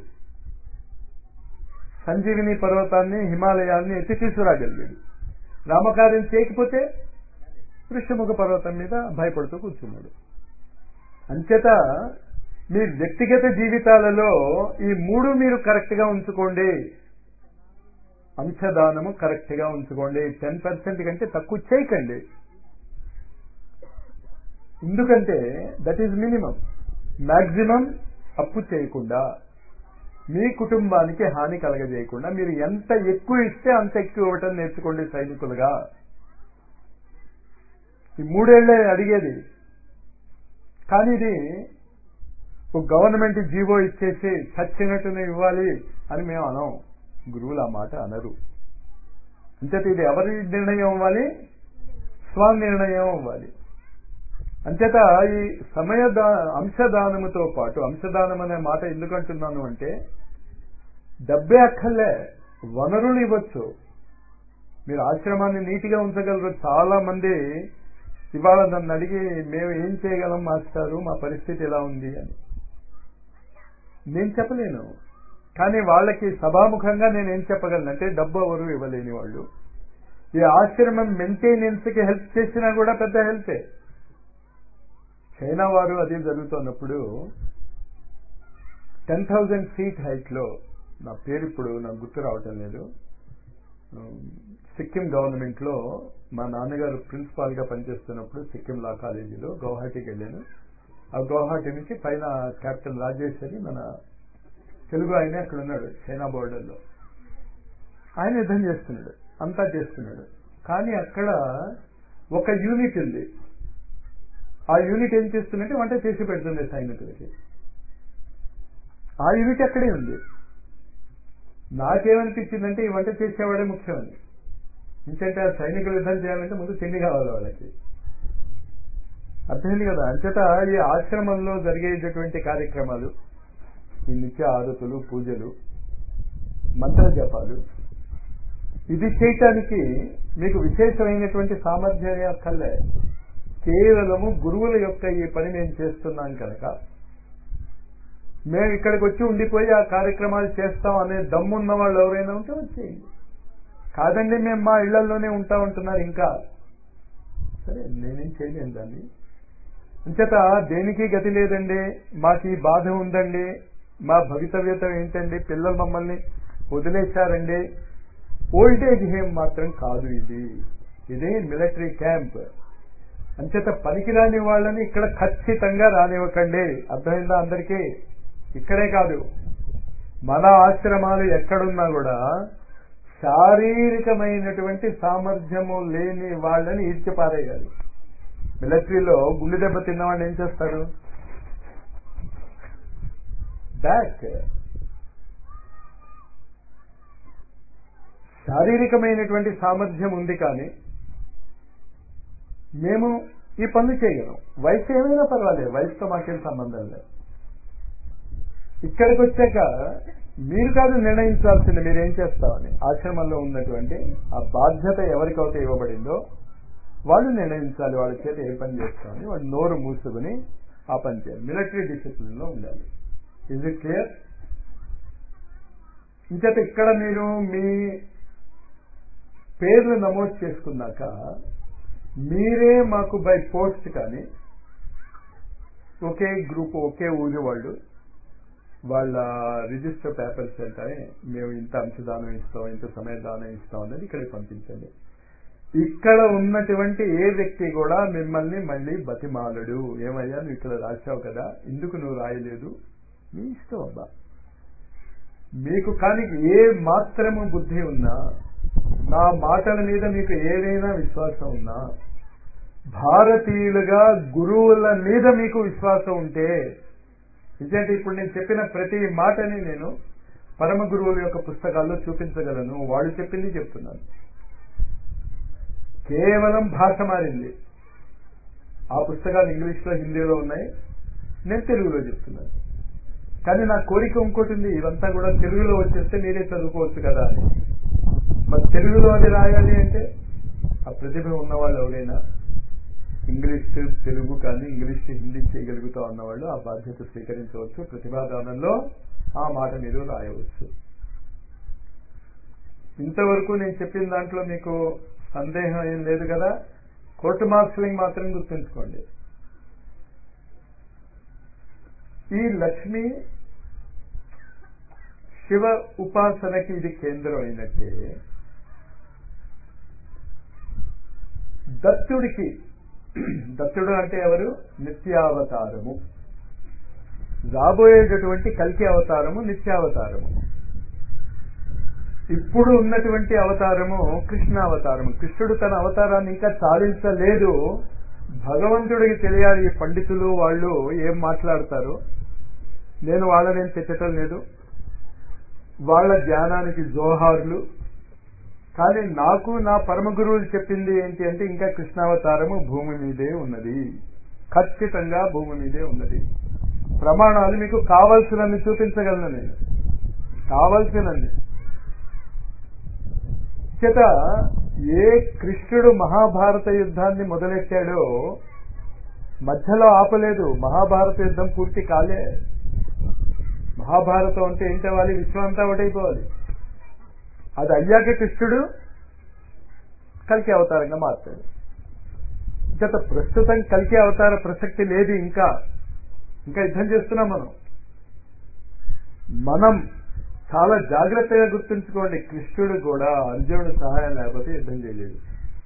[SPEAKER 2] సంజీవిని పర్వతాన్ని హిమాలయాన్ని ఎత్తి తీసుకురాగలిగాడు. రామకార్యం చేయకపోతే ఋషిముఖ పర్వతం మీద భయపడుతూ కూర్చున్నాడు. అంచేత మీ వ్యక్తిగత జీవితాలలో ఈ 3 మీరు కరెక్ట్ గా ఉంచుకోండి. అంశదానము కరెక్ట్ గా ఉంచుకోండి. 10% కంటే తక్కువ చేయకండి. ఎందుకంటే దట్ ఈజ్ మినిమం. మ్యాక్సిమం అప్పు చేయకుండా, మీ కుటుంబానికి హాని కలగజేయకుండా మీరు ఎంత ఎక్కువ ఇస్తే అంత ఎక్కువ ఇవ్వటం నేర్చుకోండి సైనికులుగా. ఈ 3 ఏళ్లే అడిగేది. కానీ ఇది ఒక గవర్నమెంట్ జీవో ఇచ్చేసి చచ్చినట్టునే ఇవ్వాలి అని మేము అనం. గురువులు ఆ మాట అనరు. అంచేత ఇది ఎవరి నిర్ణయం అవ్వాలి? స్వనిర్ణయం అవ్వాలి. అంచేత ఈ అంశదానముతో పాటు, అంశదానం అనే మాట ఎందుకంటున్నాను అంటే డబ్బే అక్కర్లే, వనరులు ఇవ్వచ్చు. మీరు ఆశ్రమాన్ని నీటిగా ఉంచగలరు. చాలా మంది ఇవాళ నన్ను అడిగి మేము ఏం చేయగలం మాస్టారు, మా పరిస్థితి ఎలా ఉంది అని. నేను చెప్పలేను, కానీ వాళ్ళకి సభాముఖంగా నేనేం చెప్పగలను అంటే డబ్బు ఎవరు ఇవ్వలేని వాళ్ళు ఈ ఆశ్రమం మెయింటెనెన్స్ కి హెల్ప్ చేసినా కూడా పెద్ద హెల్పే. చైనా వారు అది జరుగుతున్నప్పుడు 10,000 feet హైట్ లో, నా పేరు ఇప్పుడు నాకు గుర్తు రావటం లేదు, సిక్కిం గవర్నమెంట్ లో మా నాన్నగారు ప్రిన్సిపాల్ గా పనిచేస్తున్నప్పుడు సిక్కిం లా కాలేజీలో గౌహాటీకి వెళ్ళాను. ఆ గౌహాటీ నుంచి పైన కెప్టెన్ రాజేష్ అని మన తెలుగు ఆయన అక్కడ ఉన్నాడు చైనా బోర్డర్లో. ఆయన యుద్ధం చేస్తున్నాడు, అంతా చేస్తున్నాడు. కానీ అక్కడ ఒక యూనిట్ ఉంది. ఆ యూనిట్ ఏం చేస్తుందంటే వంట చేసి పెడుతుంది సైనికులకి. ఆ యూనిట్ అక్కడే ఉంది. నాకేమనిపించిందంటే ఈ వంట చేసేవాడే ముఖ్యమని. ఎందుకంటే ఆ సైనికులు యుద్ధం చేయాలంటే ముందు తిండి కావాలి వాళ్ళకి. అర్థమైంది కదా. అంచేత ఈ ఆశ్రమంలో జరిగేటటువంటి కార్యక్రమాలు, ఈ నిత్య ఆరతులు, పూజలు, మంత్ర జపాలు, ఇది చేయటానికి మీకు విశేషమైనటువంటి సామర్థ్యం అక్కర్లే. కేవలము గురువుల యొక్క ఈ పని మేము చేస్తున్నాం కనుక మేము ఇక్కడికి వచ్చి ఉండిపోయి ఆ కార్యక్రమాలు చేస్తాం అనే దమ్మున్న వాళ్ళు ఎవరైనా ఉంటే వచ్చేయండి. కాదండి మేము మా ఇళ్లలోనే ఉంటా ఉంటున్నారు ఇంకా, సరే నేనేం చేయలేను దాన్ని. అంచేత దేనికి గతి లేదండి, మాకు ఈ బాధ ఉందండి, మా భవితవ్యత ఏంటండి, పిల్లలు మమ్మల్ని వదిలేశారండి, ఓల్డేజ్ హోమ్ మాత్రం కాదు ఇది మిలిటరీ క్యాంప్. అంచేత పనికిరాని వాళ్ళని ఇక్కడ ఖచ్చితంగా రానివ్వకండి. అర్థమైందా అందరికీ? ఇక్కడే కాదు, మన ఆశ్రమాలు ఎక్కడున్నా కూడా శారీరకమైనటువంటి సామర్థ్యము లేని వాళ్ళని ఈడ్చిపారేయాలి. మిలిటరీలో గుండె దెబ్బ తిన్నవాడిని ఏం చేస్తారు? బ్యాక్. శారీరకమైనటువంటి సామర్థ్యం ఉంది, కానీ మేము ఈ పనులు చేయగలం. వయసు ఏమైనా పర్వాలేదు, వయసుతో మాకేం సంబంధం లేదు. ఇక్కడికి వచ్చాక మీరు కాదు నిర్ణయించాల్సింది మీరేం చేస్తామని. ఆశ్రమంలో ఉన్నటువంటి ఆ బాధ్యత ఎవరికైతే ఇవ్వబడిందో వాళ్ళు నిర్ణయించాలి వాళ్ళ చేత ఏ పని చేస్తామని. వాళ్ళు నోరు మూసుకుని ఆ పని చేయాలి. మిలిటరీ డిసిప్లిన్ లో ఉండాలి. Is it clear? ఇంచేత ఇక్కడ మీరు మీ పేర్లు నమోదు చేసుకున్నాక మీరే మాకు బై పోస్ట్ కానీ ఒకే గ్రూప్ ఒకే ఊరి వాళ్ళు వాళ్ళ రిజిస్టర్ పేపర్స్ అంటే మేము ఇంత అంశదానం ఇస్తాం ఇంత సమయదానం ఇస్తాం అనేది ఇక్కడికి పంపించండి. ఇక్కడ ఉన్నటువంటి ఏ వ్యక్తి కూడా మిమ్మల్ని మళ్ళీ బతిమాలడు. ఏమయ్యా నువ్వు ఇక్కడ రాశావు కదా ఎందుకు నువ్వు రాయలేదు, మీ ఇష్టం అబ్బా. మీకు కానీ ఏ మాత్రము బుద్ధి ఉన్నా, నా మాటల మీద మీకు ఏదైనా విశ్వాసం ఉన్నా, భారతీయులుగా గురువుల మీద మీకు విశ్వాసం ఉంటే, నిజంటే ఇప్పుడు నేను చెప్పిన ప్రతి మాటని నేను పరమ గురువుల యొక్క పుస్తకాల్లో చూపించగలను. వాళ్ళు చెప్పింది చెప్తున్నాను. కేవలం భాష మారింది. ఆ పుస్తకాలు ఇంగ్లీష్లో హిందీలో ఉన్నాయి, నేను తెలుగులో చెప్తున్నాను. కానీ నా కోరిక ఇంకోటి ఉంది, ఇదంతా కూడా తెలుగులో వచ్చేస్తే మీరే చదువుకోవచ్చు కదా అని. మరి తెలుగులో అది రాయాలి అంటే ఆ ప్రతిభ ఉన్నవాళ్ళు ఎవరైనా ఇంగ్లీష్ తెలుగు కానీ ఇంగ్లీష్ హిందీ చేయగలుగుతా ఉన్నవాళ్ళు ఆ బాధ్యత స్వీకరించవచ్చు. ప్రతిభాదానంలో ఆ మాట మీరు రాయవచ్చు. ఇంతవరకు నేను చెప్పిన దాంట్లో మీకు సందేహం ఏం లేదు కదా. కోర్టు మార్షలింగ్ మాత్రం గుర్తుంచుకోండి. ఈ లక్ష్మి శివ ఉపాసనకి ఇది కేంద్రం అయినట్టే దత్తుడికి, దత్తుడు అంటే ఎవరు? నిత్యావతారము. రాబోయేటటువంటి కల్కి అవతారము నిత్యావతారము. ఇప్పుడు ఉన్నటువంటి అవతారము కృష్ణావతారము. కృష్ణుడు తన అవతారాన్ని ఇంకా చాలించలేదు. భగవంతుడికి తెలియాలి. ఈ పండితులు వాళ్ళు ఏం మాట్లాడతారు, నేను వాళ్ళనేం తెచ్చటం లేదు, వాళ్ళ జ్ఞానానికి జోహార్లు. కానీ నాకు నా పరమ గురువులు చెప్పింది ఏంటి అంటే ఇంకా కృష్ణావతారము భూమి మీదే ఉన్నది, ఖచ్చితంగా భూమి మీదే ఉన్నది. ప్రమాణాలు మీకు కావలసినన్ని చూపించగలను నేను, కావలసినన్ని. చేత ఏ కృష్ణుడు మహాభారత యుద్ధాన్ని మొదలెట్టాడో మధ్యలో ఆపలేదు. మహాభారత యుద్ధం పూర్తి కాలే. మహాభారతం అంటే ఏంటి అవ్వాలి? విశ్వం అంతా ఒకటైపోవాలి. అది అయ్యాక కృష్ణుడు కల్కి అవతారంగా మారుతాడు. చేత ప్రస్తుతం కల్కి అవతార ప్రసక్తి లేదు. ఇంకా యుద్ధం చేస్తున్నాం మనం చాలా జాగ్రత్తగా గుర్తుంచుకోండి. కృష్ణుడు కూడా అర్జునుడు సహాయం లేకపోతే యుద్ధం చేయలేడు.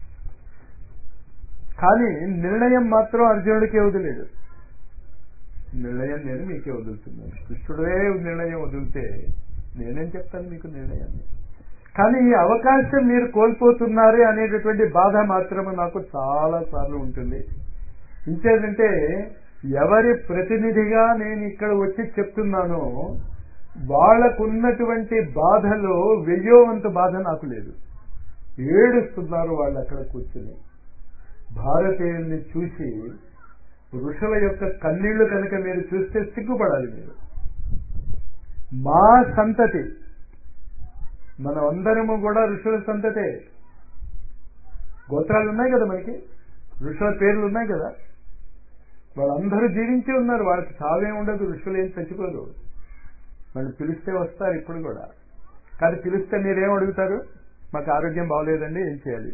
[SPEAKER 2] కానీ నిర్ణయం మాత్రం అర్జునుడికే వదిలేడు. నిర్ణయం నేను మీకే వదులుతున్నాను. కృష్ణుడే నిర్ణయం వదిలితే నేనేం చెప్తాను మీకు నిర్ణయాన్ని. కానీ ఈ అవకాశం మీరు కోల్పోతున్నారే అనేటటువంటి బాధ మాత్రమే నాకు చాలా సార్లు ఉంటుంది. ఇంకేంటంటే ఎవరి ప్రతినిధిగా నేను ఇక్కడ వచ్చి చెప్తున్నానో వాళ్లకున్నటువంటి బాధలో 1000వ వంతు బాధ నాకు లేదు. ఏడుస్తున్నారు వాళ్ళు అక్కడ కూర్చుని. భారతీయుల్ని చూసి ఋషుల యొక్క కన్నీళ్లు కనుక మీరు చూస్తే సిగ్గుపడాలి మీరు. మా సంతతి, మనం అందరము కూడా ఋషుల సంతతే. గోత్రాలు ఉన్నాయి కదా మనకి, ఋషుల పేర్లు ఉన్నాయి కదా. వాళ్ళందరూ జీవించి ఉన్నారు, వాళ్ళకి చావే ఉండదు. ఋషులు ఏం చచ్చిపోరు. వాళ్ళు పిలిస్తే వస్తారు ఇప్పుడు కూడా. కానీ పిలిస్తే మీరేం అడుగుతారు? మాకు ఆరోగ్యం బాగోలేదండి, ఏం చేయాలి?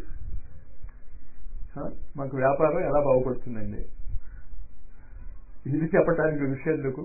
[SPEAKER 2] మాకు వ్యాపారం ఎలా బాగుపడుతుందండి? ఇది చెప్పటానికి ఋషి ఎందుకు?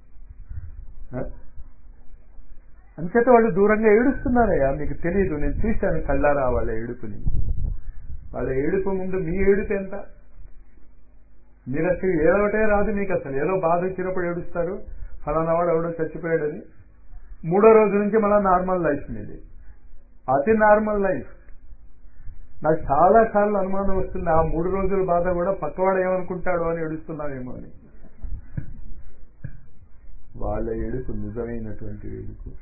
[SPEAKER 2] అంచేత వాళ్ళు దూరంగా ఏడుస్తున్నారయ్యా. మీకు తెలియదు, నేను చూశాను కళ్ళారా వాళ్ళ ఏడుపుని. వాళ్ళ ఏడుపు ముందు మీ ఏడుపు ఎంత? మీరు అసలు ఏడవటే రాదు మీకు. అసలు ఏదో బాధ వచ్చినప్పుడు ఏడుస్తారు, ఫలానా వాడు ఎవడో చచ్చిపోయాడని. 3వ రోజు నుంచి మళ్ళీ నార్మల్ లైఫ్ మీది, అతి నార్మల్ లైఫ్. నాకు చాలా సార్లు అనుమానం వస్తుంది, ఆ 3 రోజుల బాధ కూడా పక్కవాడు ఏమనుకుంటాడో అని ఏడుస్తున్నావేమో అని. వాళ్ళ ఏడుపు నిజమైనటువంటి ఏడుపు.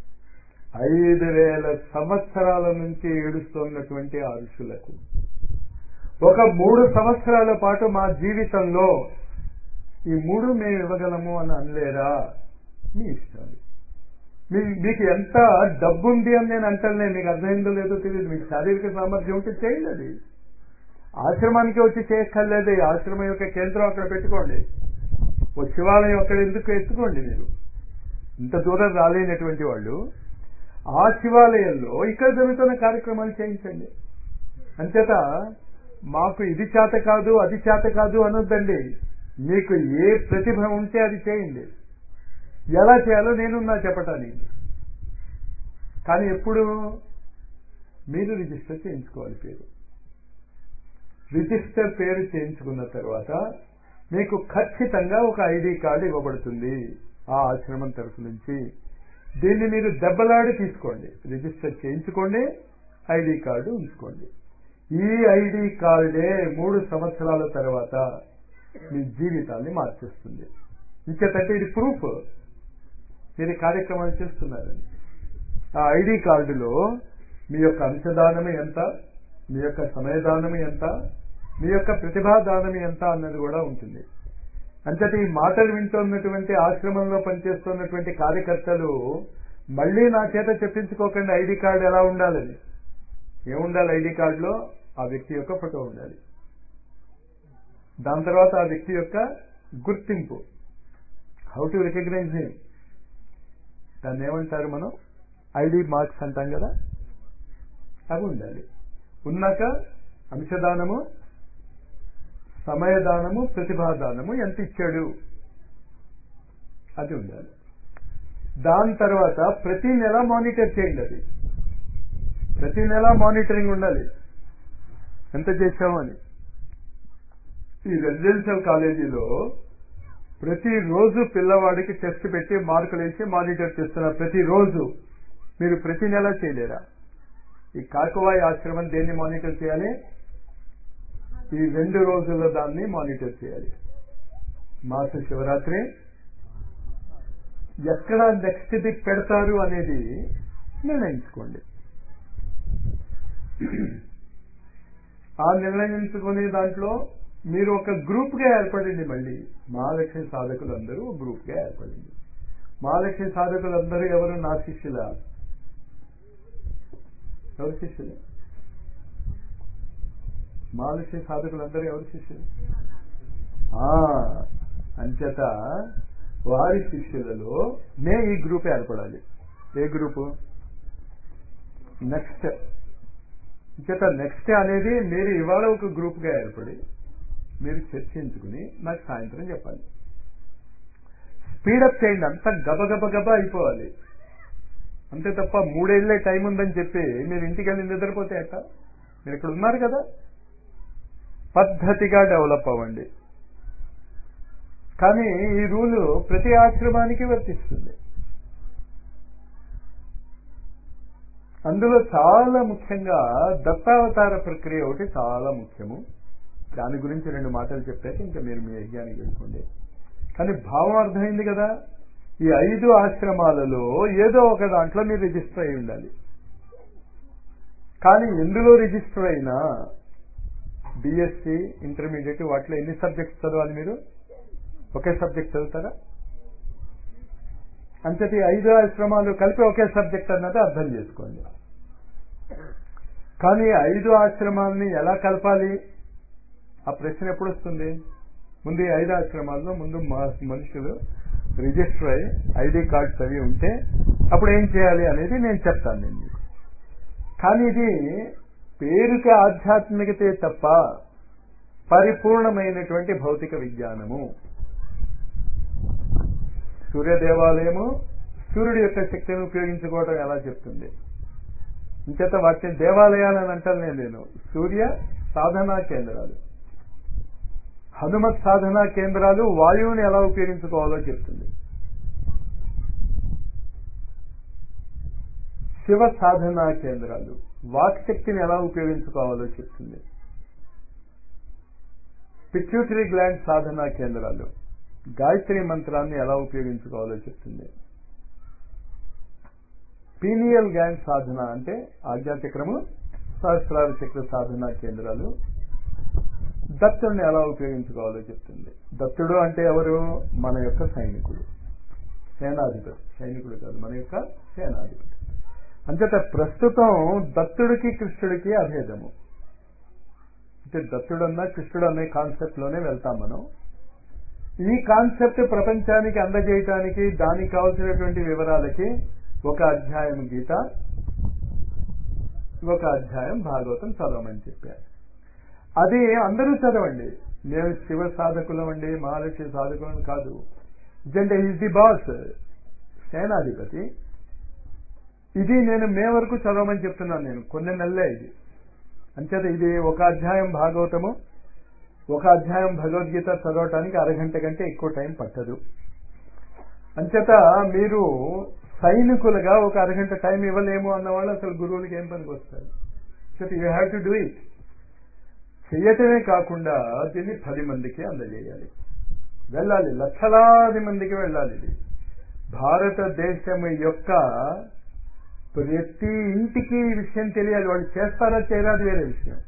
[SPEAKER 2] 5000 సంవత్సరాల నుంచి ఏడుస్తున్నటువంటి ఆ ఋషులకు ఒక 3 సంవత్సరాల పాటు మా జీవితంలో ఈ 3 మేము ఇవ్వగలము అని అనలేరా? మీ ఇష్టం. మీకు ఎంత డబ్బు ఉంది అని నేను అంటాను, మీకు అర్థమైందో లేదో తెలియదు. మీకు శారీరక సామర్థ్యం ఉంటే చేయండి. అది ఆశ్రమానికి వచ్చి చేయక్కర్లేదు. ఈ ఆశ్రమం యొక్క కేంద్రం అక్కడ పెట్టుకోండి. ఓ శివాలయం అక్కడ ఎందుకు ఎత్తుకోండి. మీరు ఇంత దూరం రాలేనటువంటి వాళ్ళు ఆ శివాలయంలో ఇక్కడ జరుగుతున్న కార్యక్రమాలు చేయించండి. అంచేత మాకు ఇది చేత కాదు అది చేత కాదు అనొద్దండి. మీకు ఏ ప్రతిభ ఉంటే అది చేయండి. ఎలా చేయాలో నేనున్నా చెప్పటానికి. కానీ ఎప్పుడు మీరు రిజిస్టర్ చేయించుకోవాలి. రిజిస్టర్ పేరు చేయించుకున్న తర్వాత మీకు ఖచ్చితంగా ఒక ఐడి కార్డు ఇవ్వబడుతుంది ఆ ఆశ్రమం తరఫు నుంచి. దీన్ని మీరు దెబ్బలాడి తీసుకోండి. రిజిస్టర్ చేయించుకోండి, ఐడి కార్డు ఉంచుకోండి. ఈ ఐడి కార్డే 3 సంవత్సరాల తర్వాత మీ జీవితాన్ని మార్చేస్తుంది. ఇంకేతంటే ఇది ప్రూఫ్ మీరు కార్యక్రమాలు చేస్తున్నారని. ఆ ఐడి కార్డులో మీ యొక్క అంశదానము ఎంత, మీ యొక్క సమయదానము ఎంత, మీ యొక్క ప్రతిభాదానము ఎంత అన్నది కూడా ఉంటుంది. అంతటి ఈ మాటలు వింటున్నటువంటి ఆశ్రమంలో పనిచేస్తున్నటువంటి కార్యకర్తలు మళ్ళీ నా చేత చెప్పించుకోకండి ఐడి కార్డు ఎలా ఉండాలని. ఏముండాలి ఐడి కార్డులో? ఆ వ్యక్తి యొక్క ఫోటో ఉండాలి. దాని తర్వాత ఆ వ్యక్తి యొక్క గుర్తింపు, హౌ టు రికగ్నైజ్ హిమ్, దాన్ని ఏమంటారు మనం? ఐడి మార్క్స్ అంటాం కదా, అవి ఉండాలి. ఉన్నాక అంశదానము, సమయదానము, ప్రతిభాదానము ఎంత ఇచ్చాడు అది ఉండాలి. దాని తర్వాత ప్రతి నెల మానిటర్ చేయండి. అది ప్రతి నెల మానిటరింగ్ ఉండాలి, ఎంత చేశాము అని. ఈ రెసిడెన్షియల్ కాలేజీలో ప్రతిరోజు పిల్లవాడికి టెస్ట్ పెట్టి మార్కులు వేసి మానిటర్ చేస్తున్నారు. ప్రతిరోజు మీరు ప్రతి నెల చేయలేరా? ఈ కాకువాయి ఆశ్రమం దేన్ని మానిటర్ చేయాలి? ఈ 2 రోజుల్లో దాన్ని మానిటర్ చేయాలి. మాస శివరాత్రి ఎక్కడ నెక్స్ట్ ది పెడతారు అనేది నిర్ణయించుకోండి. ఆ నిర్ణయించుకునే దాంట్లో మీరు ఒక గ్రూప్గా ఏర్పడండి. మళ్ళీ మహాలక్ష్మి సాధకులందరూ గ్రూప్గా ఏర్పడండి. మహాలక్ష్మి సాధకులందరూ ఎవరు? నా శిష్యుల. ఎవరు శిష్యులు? మహాలక్ష్మి సాధకులందరూ ఎవరు శిష్యులు? అంచేత వారి శిష్యులలో ఈ గ్రూప్ ఏర్పడాలి. ఏ గ్రూపు? నెక్స్ట్. అంచేత నెక్స్ట్ అనేది మీరు ఇవాళ ఒక గ్రూప్గా ఏర్పడి మీరు చర్చించుకుని నాకు సాయంత్రం చెప్పాలి. స్పీడప్ చేయండి. అంతా గబగబ అయిపోవాలి అంతే తప్ప 3 ఏళ్లే టైం ఉందని చెప్పి మీరు ఇంటికి వెళ్ళి నిద్రపోతే ఎట్ట? మీరు ఇక్కడ ఉన్నారు కదా, పద్ధతిగా డెవలప్ అవ్వండి. కానీ ఈ రూలు ప్రతి ఆశ్రమానికి వర్తిస్తుంది. అందులో చాలా ముఖ్యంగా దత్తావతార ప్రక్రియ ఒకటి చాలా ముఖ్యము. దాని గురించి 2 మాటలు చెప్పాక ఇంకా మీరు మీ యజ్ఞానికి వెళ్ళిపోండి. కానీ భావం అర్థమైంది కదా. ఈ 5 ఆశ్రమాలలో ఏదో ఒక దాంట్లో మీరు రిజిస్టర్ అయి ఉండాలి. కానీ ఎందులో రిజిస్టర్ అయినా బిఎస్సి, ఇంటర్మీడియట్ వాటిలో ఎన్ని సబ్జెక్ట్స్ చదవాలి? మీరు ఒకే సబ్జెక్ట్ చదువుతారా? అంతటి 5 ఆశ్రమాలు కలిపి ఒకే సబ్జెక్ట్ అన్నది అర్థం చేసుకోండి. కానీ 5 ఆశ్రమాలని ఎలా కలపాలి? ఆ ప్రశ్న ఎప్పుడు వస్తుంది? ముందు ఈ 5 ఆశ్రమాల్లో ముందు మనుషులు రిజిస్టర్ అయ్యి ఐడి కార్డ్స్ అవి ఉంటే అప్పుడు ఏం చేయాలి అనేది నేను చెప్తాను నేను మీకు. కానీ ఇది పేరుకి ఆధ్యాత్మికతే తప్ప పరిపూర్ణమైనటువంటి భౌతిక విజ్ఞానము. సూర్య దేవాలయము సూర్యుడి యొక్క శక్తిని ఉపయోగించుకోవడం ఎలా చెప్తుంది? ఇంచేత వాటిని దేవాలయాలని అంటాను నేను. సూర్య సాధనా కేంద్రాలు, హనుమత్ సాధనా కేంద్రాలు వాయువుని ఎలా ఉపయోగించుకోవాలో చెప్తుంది. శివ సాధనా కేంద్రాలు వాక్శక్తిని ఎలా ఉపయోగించుకోవాలో చెప్తుంది. పిట్యూటరీ గ్లాండ్ సాధనా కేంద్రాలు గాయత్రి మంత్రాన్ని ఎలా ఉపయోగించుకోవాలో చెప్తుంది. పీనియల్ గ్లాండ్ సాధన అంటే ఆజ్ఞాచక్రము, సహస్రార చక్ర సాధనా కేంద్రాలు దత్తుడిని ఎలా ఉపయోగించుకోవాలో చెప్తుంది. దత్తుడు అంటే ఎవరు? మన యొక్క సైనికుడు. సేనాధిపతి, సైనికుడు కాదు, మన యొక్క సేనాధిపతి. అంచేత ప్రస్తుతం దత్తుడికి కృష్ణుడికి అభేదము. అంటే దత్తుడన్నా కృష్ణుడు అనే కాన్సెప్ట్ లోనే వెళ్తాం మనం. ఈ కాన్సెప్ట్ ప్రపంచానికి అందజేయటానికి దానికి కావలసినటువంటి వివరాలకి ఒక అధ్యాయం గీత, ఒక అధ్యాయం భాగవతం చదవమని చెప్పారు. అది అందరూ చదవండి. మేము శివ సాధకులం అండి, మహాలక్ష్మి సాధకులం కాదు. ఎందుకంటే ఈజ్ ది బాస్, సేనాధిపతి. ఇది నేను మే వరకు చదవమని చెప్తున్నాను. నేను కొన్ని నెలలే ఇది. అంచేత ఇది ఒక అధ్యాయం భాగవతము, ఒక అధ్యాయం భగవద్గీత చదవటానికి అరగంట కంటే ఎక్కువ టైం పట్టదు. అంచేత మీరు సైనికులుగా ఒక అరగంట టైం ఇవ్వలేము అన్నవాళ్ళు అసలు గురువులకి ఏం పనికి వస్తారు. అంచేత you have to do it. చెయ్యటమే కాకుండా దీన్ని 10 మందికి అందజేయాలి, వెళ్ళాలి, లక్షలాది మందికి వెళ్ళాలి. ఇది భారతదేశం యొక్క ప్రతి ఇంటికి ఈ విషయం తెలియాలి. వాళ్ళు చేస్తారా చేయరా అది వేరే విషయం.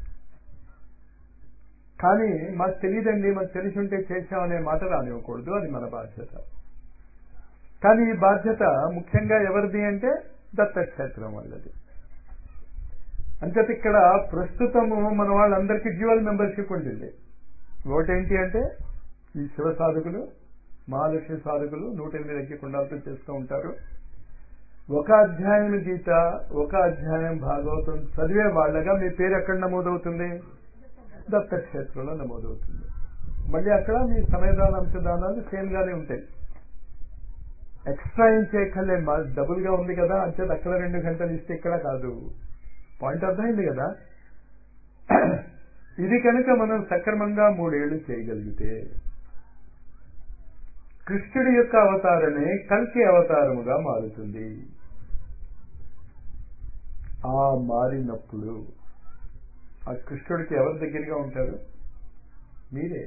[SPEAKER 2] కానీ మాకు తెలియదండి, మాకు తెలిసి ఉంటే చేశామనే మాట రానివ్వకూడదు. అది మన బాధ్యత. కానీ ఈ బాధ్యత ముఖ్యంగా ఎవరిది అంటే దత్తక్షేత్రం వాళ్ళది. అంచేత ఇక్కడ ప్రస్తుతము మన వాళ్ళందరికీ డ్యూయల్ మెంబర్షిప్ ఉంటుంది. ఒకటేంటి అంటే ఈ శివ సాధకులు, మహాలక్ష్మి సాధకులు 108 అగ్గి కుండాలతో చేస్తూ ఉంటారు. ఒక అధ్యాయం గీత, ఒక అధ్యాయం భాగవతం చదివే వాళ్ళగా మీ పేరు ఎక్కడ నమోదవుతుంది? దత్తక్షేత్రంలో నమోదవుతుంది. మళ్ళీ అక్కడ మీ సమయదాన అంశదానాలు సేమ్ గానే ఉంటాయి. ఎక్స్ట్రా ఏం చేయక్కర్లే, డబుల్ గా ఉంది కదా అంచేది అక్కడ 2 గంటలు ఇస్తే ఇక్కడ కాదు. పాయింట్ అర్థమైంది కదా? ఇది కనుక మనం సక్రమంగా 3 ఏళ్లు చేయగలిగితే కృష్ణుడి యొక్క అవతారమే కల్కి అవతారముగా మారుతుంది. ఆ మారినప్పుడు ఆ కృష్ణుడికి ఎవరి దగ్గరగా ఉంటారు? మీరే.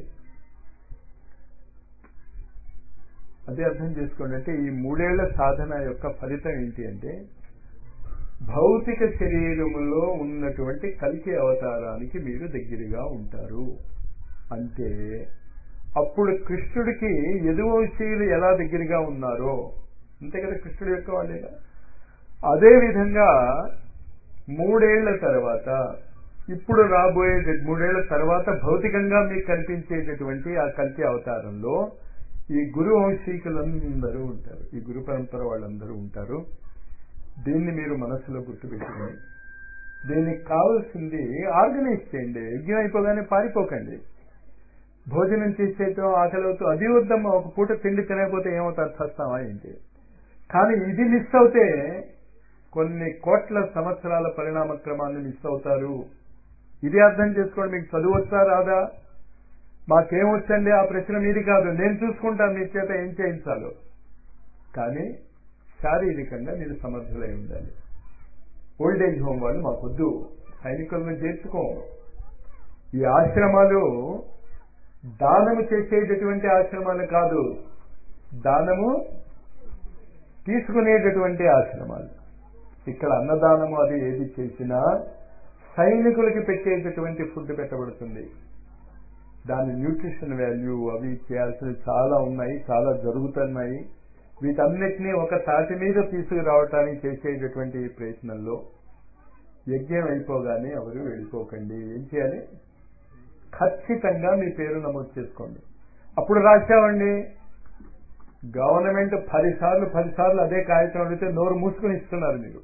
[SPEAKER 2] అదే అర్థం చేసుకోండి. అంటే ఈ 3 ఏళ్ల సాధన యొక్క ఫలితం ఏంటి అంటే భౌతిక శరీరములో ఉన్నటువంటి కల్కి అవతారానికి మీరు దగ్గరగా ఉంటారు. అంటే అప్పుడు కృష్ణుడికి యదువంశీయులు ఎలా దగ్గరగా ఉన్నారో అంతే కదా, కృష్ణుడి యొక్క వాళ్ళేగా. అదేవిధంగా 3 ఏళ్ల తర్వాత, ఇప్పుడు రాబోయే 3 ఏళ్ల తర్వాత భౌతికంగా మీకు కనిపించేటటువంటి ఆ కల్కి అవతారంలో ఈ గురు వంశీకులందరూ ఉంటారు, ఈ గురు పరంపర వాళ్ళందరూ ఉంటారు. దీన్ని మీరు మనసులో గుర్తుపెట్టుకోండి. దీనికి కావాల్సింది ఆర్గనైజ్ చేయండి. యజ్ఞం అయిపోగానే పారిపోకండి. భోజనం చేసేతో ఆకలితో అది వద్దమ్మా, ఒక పూట తిండి తినకపోతే ఏమవుతారు, చస్తామా ఏంటి? కానీ ఇది మిస్ అవుతే కొన్ని కోట్ల సంవత్సరాల పరిణామ క్రమాన్ని మిస్ అవుతారు. ఇది అర్థం చేసుకోండి. మీకు చదువు వచ్చా రాదా? మాకేమొచ్చండి ఆ ప్రశ్న మీది కాదు, నేను చూసుకుంటాను మీ చేత ఏం చేయించాలో. కానీ శారీరకంగా మీరు సమర్థులై ఉండాలి. ఓల్డ్ ఏజ్ హోమ్ వాళ్ళు మాకొద్దు, సైనికులను చేర్చుకో. ఈ ఆశ్రమాలు దానము చేసేటటువంటి ఆశ్రమాలు కాదు, దానము తీసుకునేటటువంటి ఆశ్రమాలు. ఇక్కడ అన్నదానము అది ఏది చేసినా సైనికులకి పెట్టేటటువంటి ఫుడ్ పెట్టబడుతుంది. దాని న్యూట్రిషన్ వాల్యూ అవి చేయాల్సినవి చాలా ఉన్నాయి, చాలా జరుగుతున్నాయి. వీటన్నిటినీ ఒక తాటి మీద తీసుకురావటానికి చేసేటటువంటి ప్రయత్నంలో యజ్ఞం అయిపోగానే ఎవరు వెళ్ళిపోకండి. ఏం చేయాలి? ఖచ్చితంగా మీ పేరు నమోదు చేసుకోండి. అప్పుడు రాశామండి, గవర్నమెంట్ 10 సార్లు అదే కాగితం అడిగితే నోరు మూసుకుని ఇస్తున్నారు మీరు.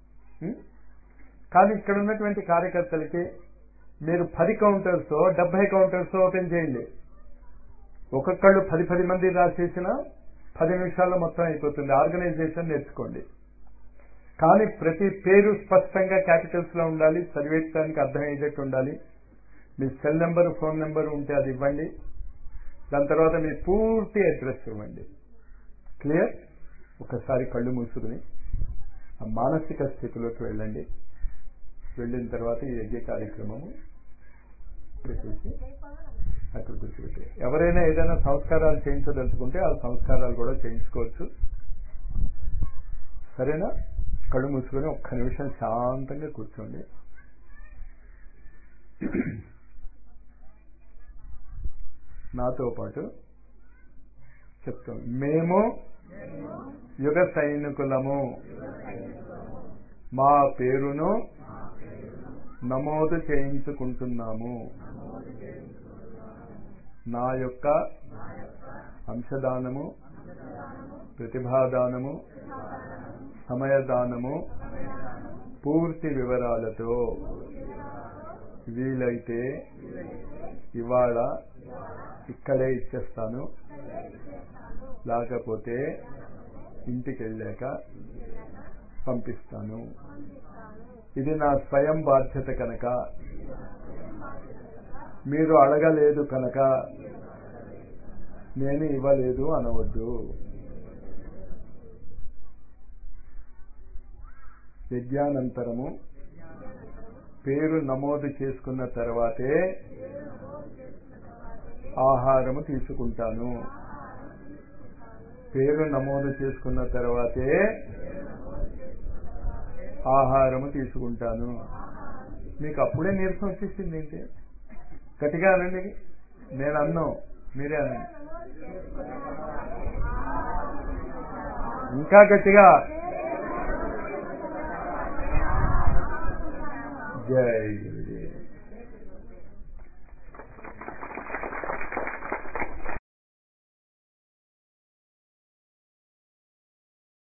[SPEAKER 2] కానీ ఇక్కడ ఉన్నటువంటి కార్యకర్తలకి మీరు 10 కౌంటర్స్ 70 కౌంటర్స్ ఓపెన్ చేయండి. ఒక్కొక్కళ్ళు 10 మంది రాసేసిన 10 నిమిషాల్లో మొత్తం అయిపోతుంది. ఆర్గనైజేషన్ నేర్చుకోండి. కానీ ప్రతి పేరు స్పష్టంగా క్యాపిటల్స్ లో ఉండాలి, చదివేయడానికి అర్థమయ్యేటట్టు ఉండాలి. మీ సెల్ నెంబరు, ఫోన్ నెంబరు ఉంటే అది ఇవ్వండి. దాని తర్వాత మీ పూర్తి అడ్రస్ ఇవ్వండి. క్లియర్? ఒకసారి కళ్ళు మూసుకుని ఆ మానసిక స్థితిలోకి వెళ్ళండి. వెళ్ళిన తర్వాత ఈ యజ్ఞ కార్యక్రమము చూసి అక్కడ కూర్చోబెట్టి ఎవరైనా ఏదైనా సంస్కారాలు చేయించదలుచుకుంటే ఆ సంస్కారాలు కూడా చేయించుకోవచ్చు. సరేనా? కళ్ళు మూసుకొని ఒక్క నిమిషం శాంతంగా కూర్చోండి. నాతో పాటు చెప్తాం. మేము యుగ సైనికులము మా పేరును నమోదు చేయించుకుంటున్నాము. నా యొక్క అంశదానము, ప్రతిభాదానము, సమయదానము పూర్తి వివరాలతో వీలైతే ఇవాళ ఇక్కడే ఇచ్చేస్తాను, లేకపోతే ఇంటికి వెళ్ళాక పంపిస్తాను. ఇది నా స్వయం బాధ్యత కనుక, మీరు అడగలేదు కనుక నేను ఇవ్వలేదు అనవద్దు. యజ్ఞానంతరము పేరు నమోదు చేసుకున్న తర్వాతే ఆహారము తీసుకుంటాను. పేరు నమోదు చేసుకున్న తర్వాతే ఆహారము తీసుకుంటాను. మీకు అప్పుడే నీరసం వచ్చేసింది ఏంటి? గట్టిగా అనండి. నేను అన్నాం, మీరే అనండి. ఇంకా గట్టిగా. జై గురుదేవ్.